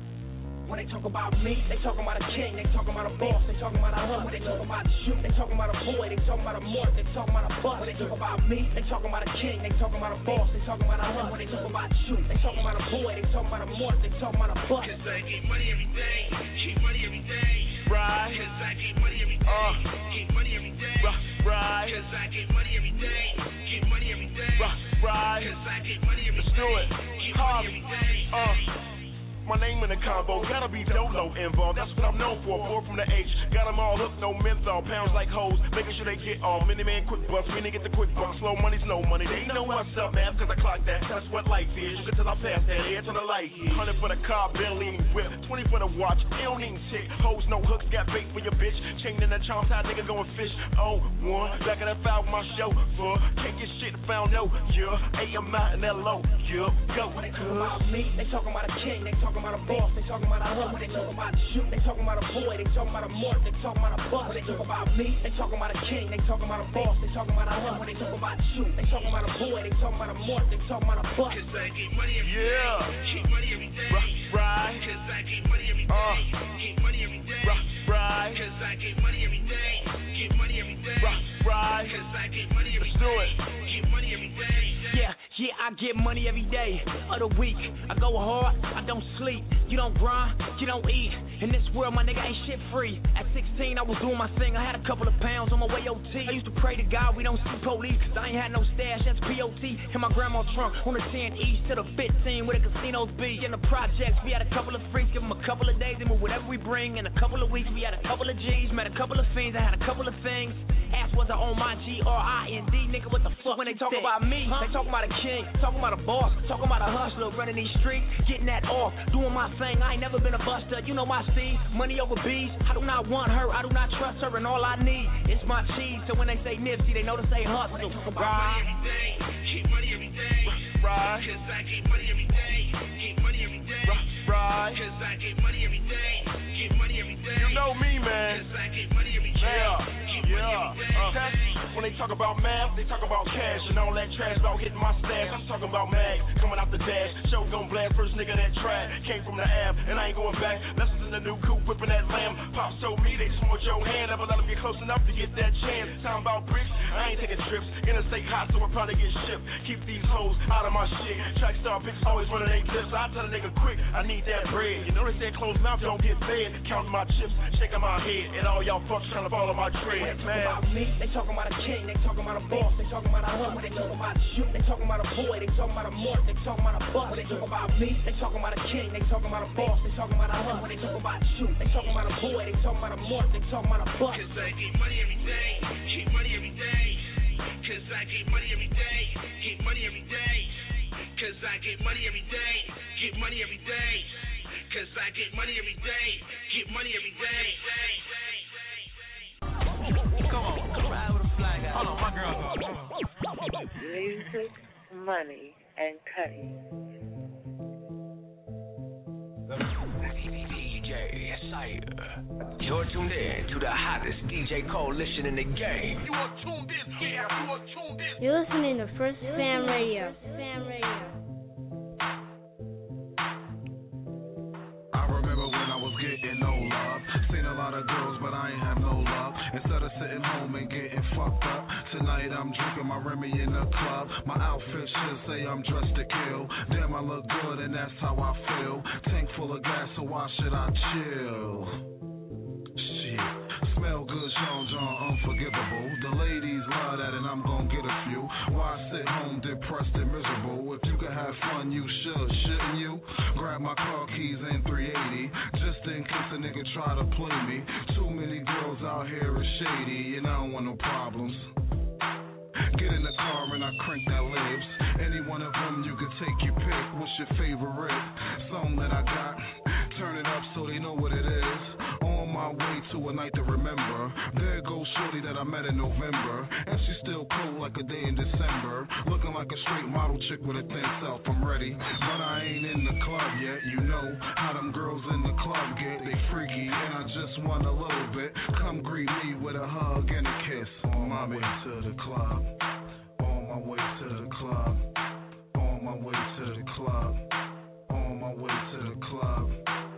When they talk about me, they talking about a king, they talking about a boss, they talking about a hub. When they talk about the shoot, they talking about a boy, they talking about a morph, they talking about a bust. When they talk about me, they talking about a king, they talking about a boss, they talking about a hub. When they talk about the shoot, they talking about a boy, they talking about a morph, they talking about a bust. Cause I get money every day, keep money every day. Right. Cause I get money every day, keep money every day. Right. Cause I get money every day, keep money every day. Right. Cause I get money every day, keep money every day. My name in the combo, gotta be Dolo involved, that's what I'm known for, boy from the H, got them all hooked, no menthol, pounds like hoes, making sure they get all, mini man quick bucks, we didn't get the quick bucks, slow money's no money, they know what's up, man, cause I clock that, that's what life is, you can tell I passed that, here to the light, 100 for the car, barely even whip, 20 for the watch, it don't even tick, hoes, no hooks, got bait for your bitch, chain in the charm, side nigga going fish, oh, one, back of that foul with my chauffeur, can't get shit found, no, yeah, AMI and LO, yeah, go, when they talk about me, they talking about a king, they talking about a boss, they talking about a hub. When they talk about the shoot, they talking about a boy, they talking about a morph, they talking about a bust. When they talk about me, they talking about a king, they talking about a boss, they talking about a hub. When they talk about the shoot, they talking about a boy, they talking about a morph, they talking about a bust. Cause I get money every day, keep money every day. Right. Cause I get money every day, keep money every day. Right. Cause I get money every day, keep money every day. Right. Cause I get money every day, keep money every day. Yeah, I get money every day of the week. I go hard, I don't sleep. You don't grind, you don't eat. In this world, my nigga ain't shit free. At 16, I was doing my thing. I had a couple of pounds on my way OT. I used to pray to God we don't see police, cause I ain't had no stash, that's POT. In my grandma's trunk, on the 10 east to the 15, where the casinos be. In the projects, we had a couple of freaks, give them a couple of days, and with whatever we bring. In a couple of weeks, we had a couple of G's, met a couple of fiends, I had a couple of things. Ass wasn't on my GRIND, nigga, what the fuck? When they talk about me, they talking about a king, talking about a boss, talking about a hustler, running these streets, getting that off, doing my thing. I ain't never been a buster, you know my steez, money over bees. I do not want her, I do not trust her, and all I need is my cheese. So when they say Nipsey, they know to say hustle. They talk about money every day, keep money every day. Right. Cause I get money every day, keep money every day. Right. Cause I get money every day, keep money every day. You know me, man. Cause I get money every day. When they talk about math, they talk about cash and all that trash about hitting my stash. I'm talking about mag, coming out the dash. Show gon' blast, first nigga that tried. Came from the Ave, and I ain't going back. Lessons in the new coupe, whipping that lamb. Pops told me they just want your hand. Never let them get close enough to get that chance. Talking about bricks, I ain't taking trips. Interstate hot, so I'll probably get shipped. Keep these hoes out of my shit. Track star bitches always running they tips. I tell a nigga quick, I need that bread. You know they say closed mouth don't get fed. Counting my chips, shaking my head, and all y'all fucks trying to follow my trade. Man. About me, they talking about a king, they talking about a boss, they talking about a hub. When they talking about the shoot, they talking about a boy, they talking about a morph, they talking about a bust. When they talk about me, they talking about a king, they talking about a boss, they talking about a hub. When they talk about the shoot, they talking about a boy, they talking about a morph, they talking about a bust. Cause I get money every day, keep money every day. Cause I get money every day, keep money every day. Cause I get money every day, keep money every day. Cause I get money every day, keep money every day. Come on, ride with a flag out. Hold on, my girl. Music, money, and cutting. DJ Sire. You're tuned in to the hottest DJ coalition in the game. You are tuned in, yeah, you are tuned in. You're listening to First Fam Radio. I remember when I was getting no love. Seen a lot of girls, but I ain't have no love. Instead of sitting home and getting fucked up, tonight I'm drinking my Remy in the club. My outfit should say I'm dressed to kill. Damn, I look good and that's how I feel. Tank full of gas, so why should I chill? Shit, smell good, Sean John, unforgivable. The ladies love that and I'm gonna get a few. Why sit home depressed and miserable? If you can have fun, you should, shouldn't you? Grab my car keys and 380, just in case a nigga try to play me. Too many girls out here is shady, and I don't want no problems. Get in the car and I crank that lips. Any one of them you can take your pick. What's your favorite song that I got? Turn it up so they know what it is. On my way to a night to remember. There goes shorty that I met in November, and she's still cool like a day in December. Looking like a straight model chick with a thin self. I'm ready, but I ain't in the club yet. You know how them girls in the club get. They freaky, and I just want a little bit. Come greet me with a hug and a kiss. On my way to the club. On my way to the club. On my way to the club. On my way to the club.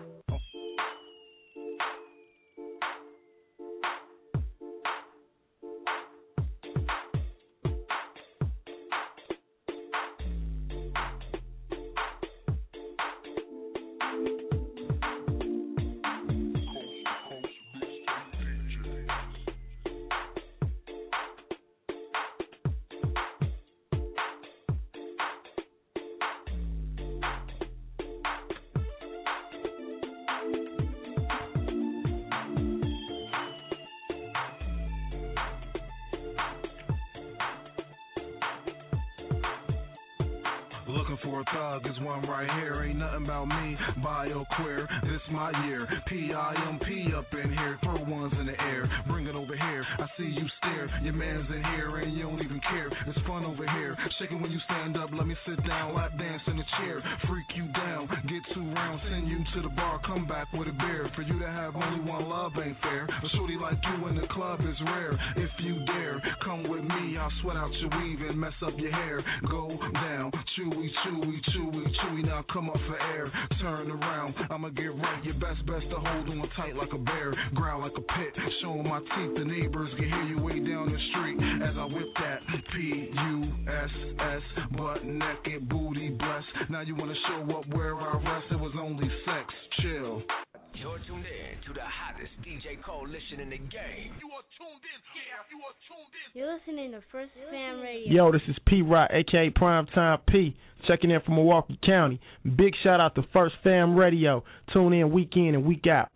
Looking for a thug, is one right here. Ain't nothing about me, bio queer. This my year. PIMP up in here. Throw ones in the air. Bring it over here. I see you stare. Your man's in here and you don't even care. It's fun over here. Shake it when you stand up. Let me sit down. Lap dance in the chair. Freak you down. Get 2 rounds. Send you to the bar. Come back with a beer. For you to have only one love ain't fair. A shorty like you in the club is rare. If you dare, come with me. I'll sweat out your weave and mess up your hair. Go down. Chewy, chewy, chewy, chewy. Now come up for air. Turn around. I'ma get right. Your best to hold on tight like a bear. Growl like a pit. Showing my teeth. The neighbors can hear you way down the street as I whip that P-U-S-S. Butt naked, booty blessed. Now you wanna show up where I rest. It was only sex. Chill. You're tuned in to the hottest DJ coalition in the game. You are tuned in. Yeah, you are tuned in. You're listening to First Fam Radio. Yo, this is P-Rock, a.k.a. Primetime P, checking in from Milwaukee County. Big shout out to First Fam Radio. Tune in week in and week out.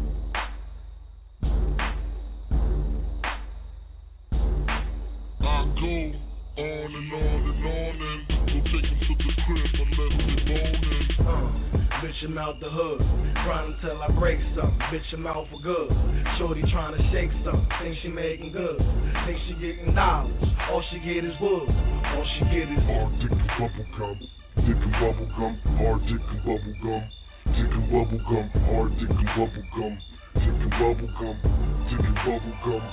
I go on and on and on and don't take him to the crib unless they're boning. Bitch, I'm out the hood, grind until I break something. Bitch, I'm out for good. Shorty trying to shake something, think she making good, think she getting dollars. All she get is wood, all she get is hard dick and bubble gum, dick and bubble gum, hard dick and bubble gum, dick and bubble gum, hard dick and bubble gum, dick and bubble gum, dick and bubble gum.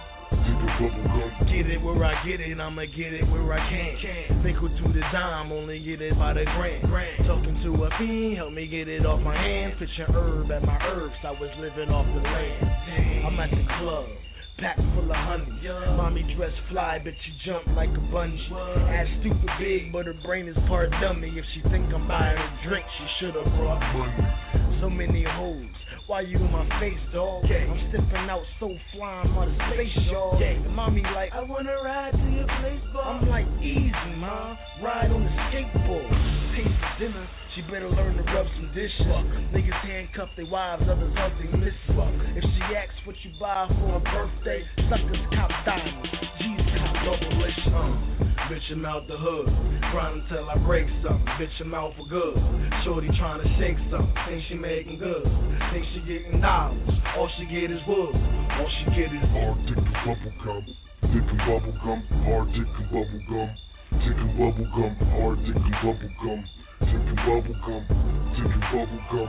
Get it where I get it, I'ma get it where I can. Nickel to the dime, only get it by the grand. Talking to a fiend, help me get it off my hand. Pitching herb at my herbs, I was living off the land. I'm at the club, packed full of honey. Mommy dressed fly, but she jump like a bungee. Ass stupid big, but her brain is part dummy. If she think I'm buying her drink, she should've brought money. So many hoes. Why you in my face, dog? I'm stepping out so fly, I'm out of space, y'all. And mommy like, I wanna ride to your place, boy. I'm like, easy, ma. Ride on the skateboard. Pay for dinner. She better learn to rub some dishes. Niggas handcuff their wives, others hug they misses. If she asks what you buy for her birthday, suckers cop diamonds. G's cop double-ish. Bitch, I'm out the hood, grind until I break something. Bitch, I'm out for good. Shorty trying to shake something, think she making good, think she getting dollars. All she get is wood, all she get is hard dick and bubble gum, dick and bubble gum, hard dick and bubble gum, dick and bubble gum, hard dick and bubble gum, dick and bubble gum, dick and bubble gum.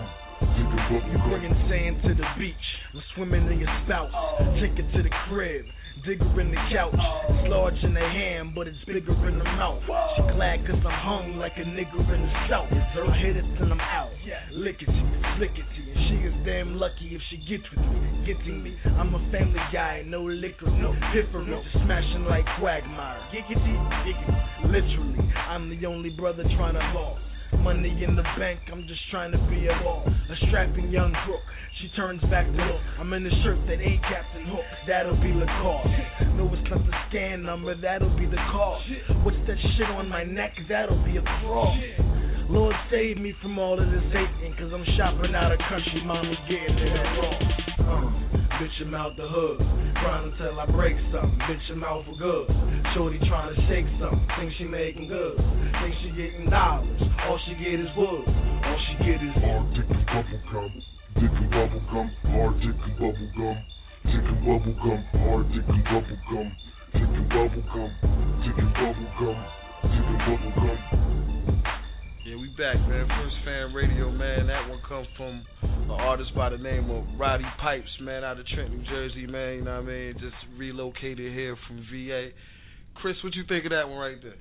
You bringing sand to the beach, I'm swimming in your spout. Take it to the crib, dig her in the couch. It's large in the hand, but it's bigger in the mouth. She glad cause I'm hung like a nigga in the south. I hit it till I'm out, lick it to you, flick it to you. She is damn lucky if she gets with me, getting me. I'm a family guy, no liquor, no piffery, just smashing like Quagmire. Giggity, giggity, literally, I'm the only brother trying to law. Money in the bank, I'm just trying to be a ball. A strapping young crook, she turns back to look. I'm in a shirt that ain't Captain Hook, that'll be Lacoste. No, it's not the scan number, that'll be the cost. What's that shit on my neck, that'll be a cross. Lord save me from all of this hating, cause I'm shopping out of country, mommy getting it wrong. Bitch, I'm out the hood, grind until I break something. Bitch, I'm out for good. Shorty trying to shake something, think she making good, think she getting dollars. All she get is wood, all she get is hard dick and bubble gum, dick and bubble gum, hard dick and bubble gum, Taking bubble gum, hard taking bubble gum. Taking bubble gum, taking bubble gum, taking bubble gum. Yeah, we back, man. First Fam Radio, man. That one comes from an artist by the name of Roddy Pipes, man, out of Trenton, New Jersey, man. You know what I mean? Just relocated here from VA. Chris, what you think of that one right there?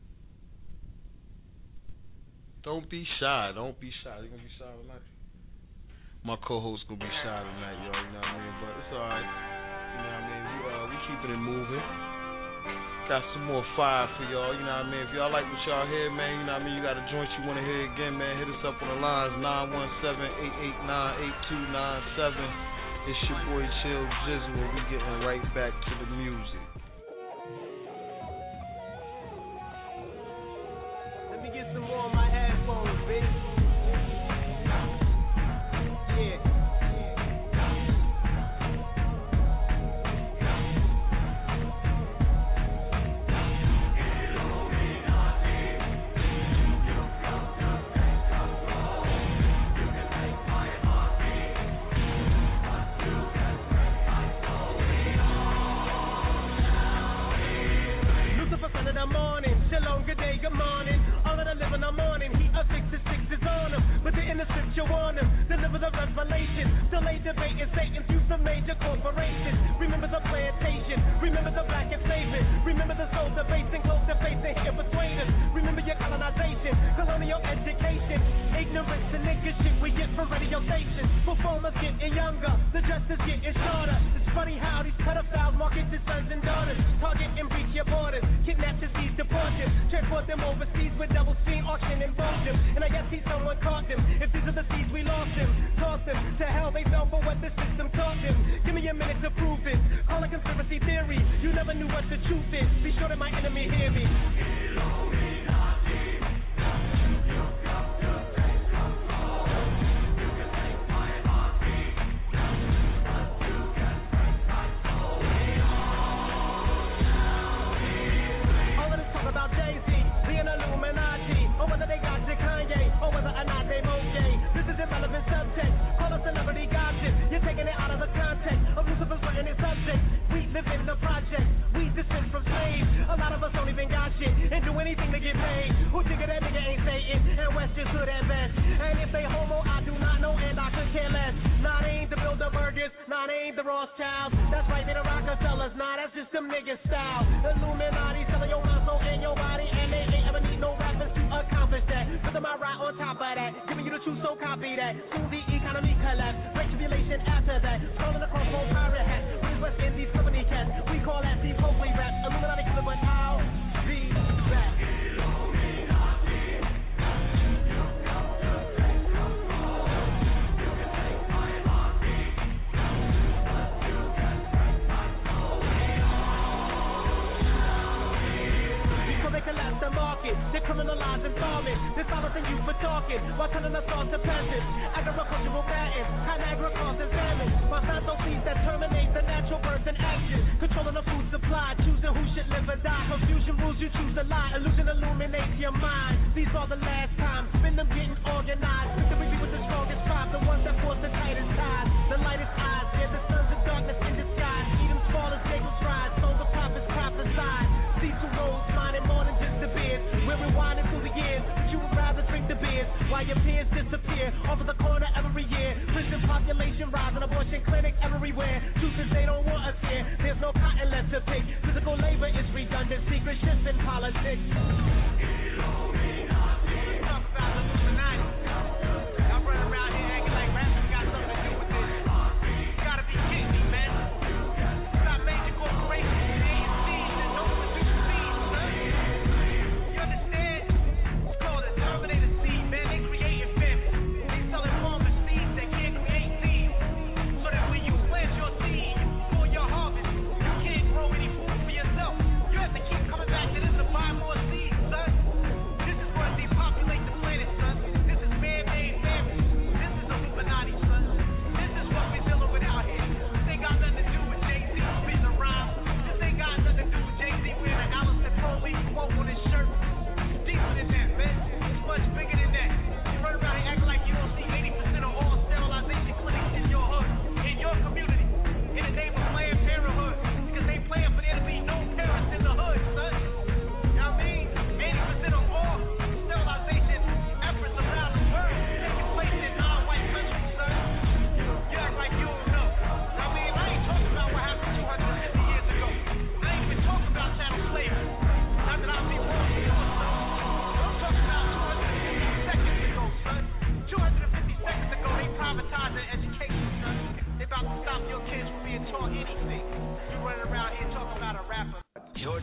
Don't be shy. Don't be shy. You gonna be shy tonight? My co-host gonna be shy tonight, y'all. You know what I mean? But it's alright. You know what I mean? We keeping it moving. Got some more fire for y'all. You know what I mean? If y'all like what y'all hear, man, you know what I mean? You got a joint you wanna hear again, man? Hit us up on the lines 917-889-8297. It's your boy Chill Jizzle, and we getting right back to the music. Let me get some more on my headphones, bitch. Good day, good morning. All that I live in the morning, he a 6 is on him. But the inner scripture warn him, deliver the revelation. Still ain't debating Satan's use of major corporations. Remember the plantation, remember the black enslavement. Remember the soul debasing, close to face and hitting persuaders. Remember your colonization, colonial education. Ignorance and nigga shit we get from radio stations. Performers getting younger, the dress is getting shorter. It's funny how these pedophiles market their sons and daughters. Target and breach your borders, kidnap, disease, deport them. Transport them overseas with double steam, auction and Belgium. And I guess someone caught them. If these are the seeds, we lost them. Tossed them to hell, they fell for what the system taught them. Give me a minute to prove it. Call it conspiracy theory. You never knew what the truth is. Be sure that my enemy hear me. Or whether they got to Kanye, or whether or not they Mojay. This is irrelevant subject. Call a celebrity gossip. You're taking it out of the context of Lucifer's written in subject. We live in the project. We descend from slaves. A lot of us don't even got shit and do anything to get paid. Who think that nigga ain't Satan? And West just good at best. And if they homo, I do not know and I could care less. Nah, they ain't the Bilderbergers. Nah, they ain't the Rothschilds. That's right, they the Rockefellers. Nah, that's just them niggas style. Illuminati selling your mind, soul, and your body. And they ain't ever need no rappers to accomplish that. Put them right on top of that. Giving you the truth, so copy that. Soon the economy collapse. Great tribulation after that. Calling across more pirate hats. With West Indies company cats. We call that these Copley raps. Illuminati killer, but I'll be back. Collapse the market, they criminalize and farming. They're silencing you for talking while telling us all to peasants. Agricultural patents, Niagara causes famine. Monsanto seeds that terminate the natural birth and action. Controlling the food supply, choosing who should live or die. Confusion rules, you choose a lie. Illusion illuminates your mind. These are the last times, spin them getting organized. Victory be with the strongest five, the ones that force the tightest ties. The lightest eyes, they're the sons of darkness in disguise. Eat them small as Jacob's rise, souls of prophets prophesied. See two roads, mine and more than just the beers. We're rewinding through the years, but you would rather drink the beers while your peers disappear off of the corner every year. Prison population rising, abortion clinics everywhere. Truth is they don't want us here. There's no cotton left to pick. Physical labor is redundant. Secret shifts in politics. Y'all run around here acting like rappers got something to do with this. You gotta be kidding me, man. You got major corporations. More seeds.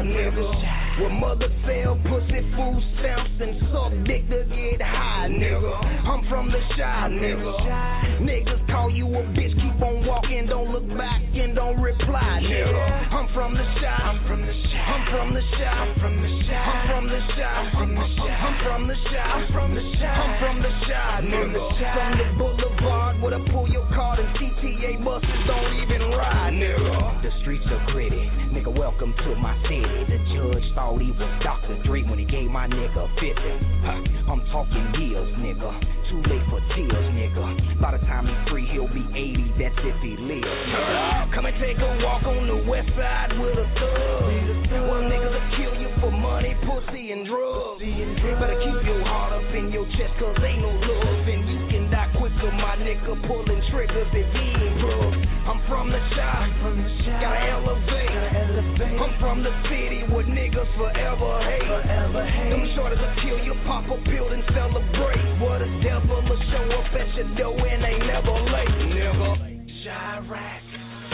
Shy, nigga. Where mother sell pussy, food stamps, and suck dick to get high, nigga. I'm from the Shy, nigga. Niggas call you a bitch, keep on walking, don't look back and don't reply, nigga. I'm from the Shy. I'm from the Shy. I'm from the Shy. I'm from the Shy. I'm from the Shy. I'm from the Shy. I'm from the Shy. I'm from the Shy, nigga. From the boulevard where I pull your card and CTA buses don't even ride, nigga. The streets are gritty, nigga. Welcome to my city. The judge thought he was Dr. Dre when he gave my nigga 50. I'm talking years, nigga. Too late for tears, nigga. By the time he's free, he'll be 80. That's if he lives. Come and take a walk on the west side with a thug. Well, niggas will kill you for money, pussy, and drugs. Better keep your heart up in your chest, cause ain't no love. And you can die quicker, my nigga, pulling triggers if he ain't plugged. I'm from the Shy, gotta elevate. I'm from the city where niggas forever hate. Them shorties will kill you, pop a pill and celebrate. What a devil will show up at your door and ain't never late, nigga. Chirac,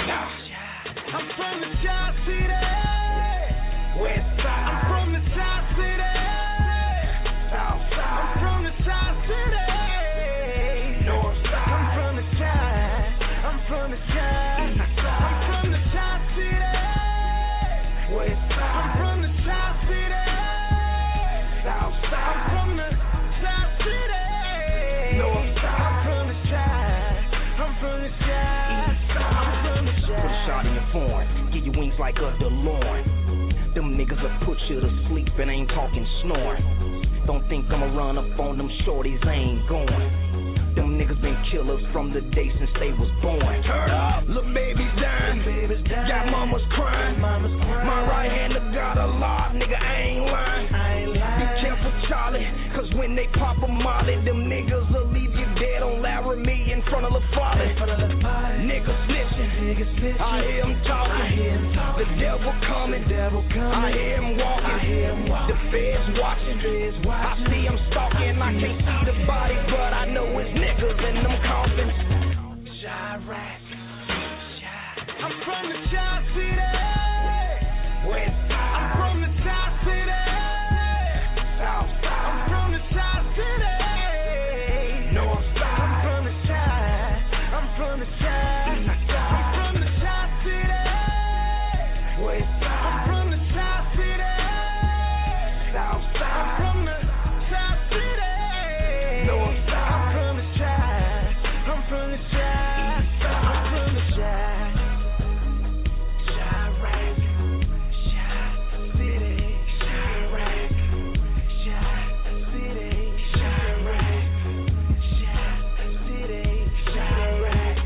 I'm from the Shy City, West Side. I'm from the Shy City, South Side. I'm from the Shy City, North Side. I'm from the Shy. I'm from the Shy. I'm from the Shy City, West Side. I'm from the Shy City, South Side. I'm from the Shy City, North Side. I'm from the Shy. I'm from the Shy. I'm from the Shy. Put a shot in your form, give you wings like a DeLorean. Them niggas will put you to sleep and ain't talking snoring. Don't think I'ma run up on them shorties, I ain't going. Them niggas been killers from the day since they was born. Turn up, little baby's dying. Got mamas crying. My right hand got a lot, nigga, I ain't lying. Be careful, Charlie, cause when they pop a molly, them niggas will leave you dead on Laramie in front of La Folly. Niggas snitching, I hear him talking. The devil coming, I hear him walking. The feds watching, I see him stalking. I can't see the body, but I know it's niggas in them coffins. Chirac, I'm from the Shy City, West Side. I'm from the Shy City, South Side. I'm from the Shy City, North Side. I'm from the Shy. I'm from the Shy. I'm from the Shy City, West Side. I'm from the Shy City, South Side. I'm from the Shy City, North Side. I'm from the Shy. I'm from the Shy. I'm from the Shy. Chirac, Shy City, Chirac, Shy City, Chirac, Shy City, Chirac.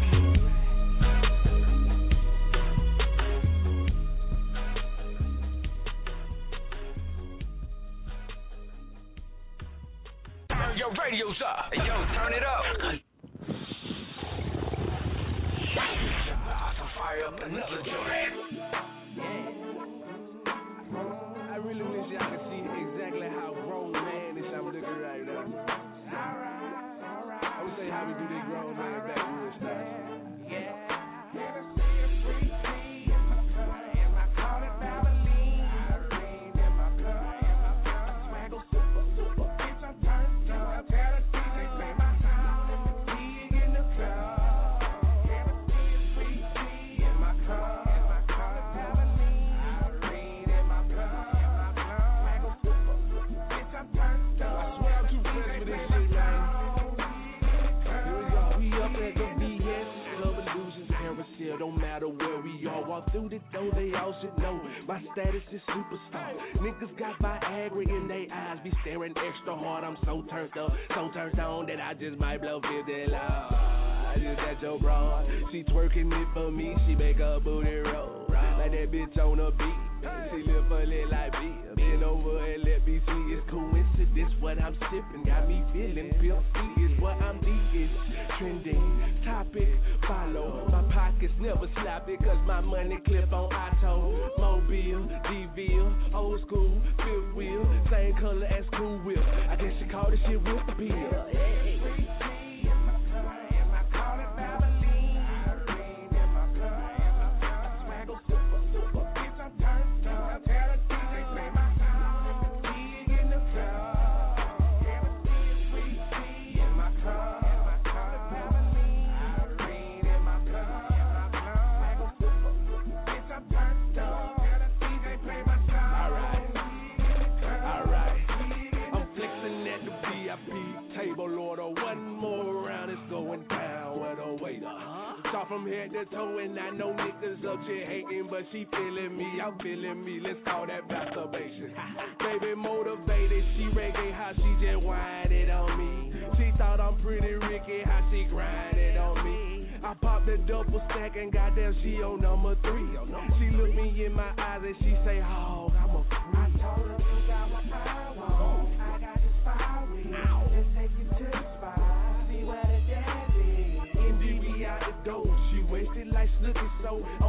Turn your radios up. Yo, turn it up. Fire up another joint. I really wish y'all could see exactly how grown man is I'm looking right now. I would say how we do this grown man backwoods style. Don't matter where we are, walk through the door, they all should know my status is superstar. Niggas got Viagra in they eyes, be staring extra hard. I'm so turned up, so turned on that I just might blow 50 loud. I just got your broad, she twerking it for me, she make her booty roll like that bitch on a beat. She live for lit like me. Bend over and let me see. It's coincidence what I'm sipping. Got me feeling filthy. Is what I'm eating. Trending topic. Follow. My pockets never sloppy. Cause my money clip on auto. Mobile, DVille, old school, fifth wheel. Same color as Cool Whip. I guess you call this shit whip appeal. Super, super, bitch, I'm turned up. Tell the from head to toe, and I know niggas up here hating, but she feeling me, I'm feeling me. Let's call that masturbation. Baby motivated, she reggae, how she just whine it on me. She thought I'm pretty Ricky, how she grind it on me. I popped the double stack and goddamn she on number 3. She looked me in my eyes and she say, "Hog, I'm a freak." I told her you got what I want. I got this fire with. Let's take you to the spot. See where the dance is. MDB out the door. She wasted like Snooki, so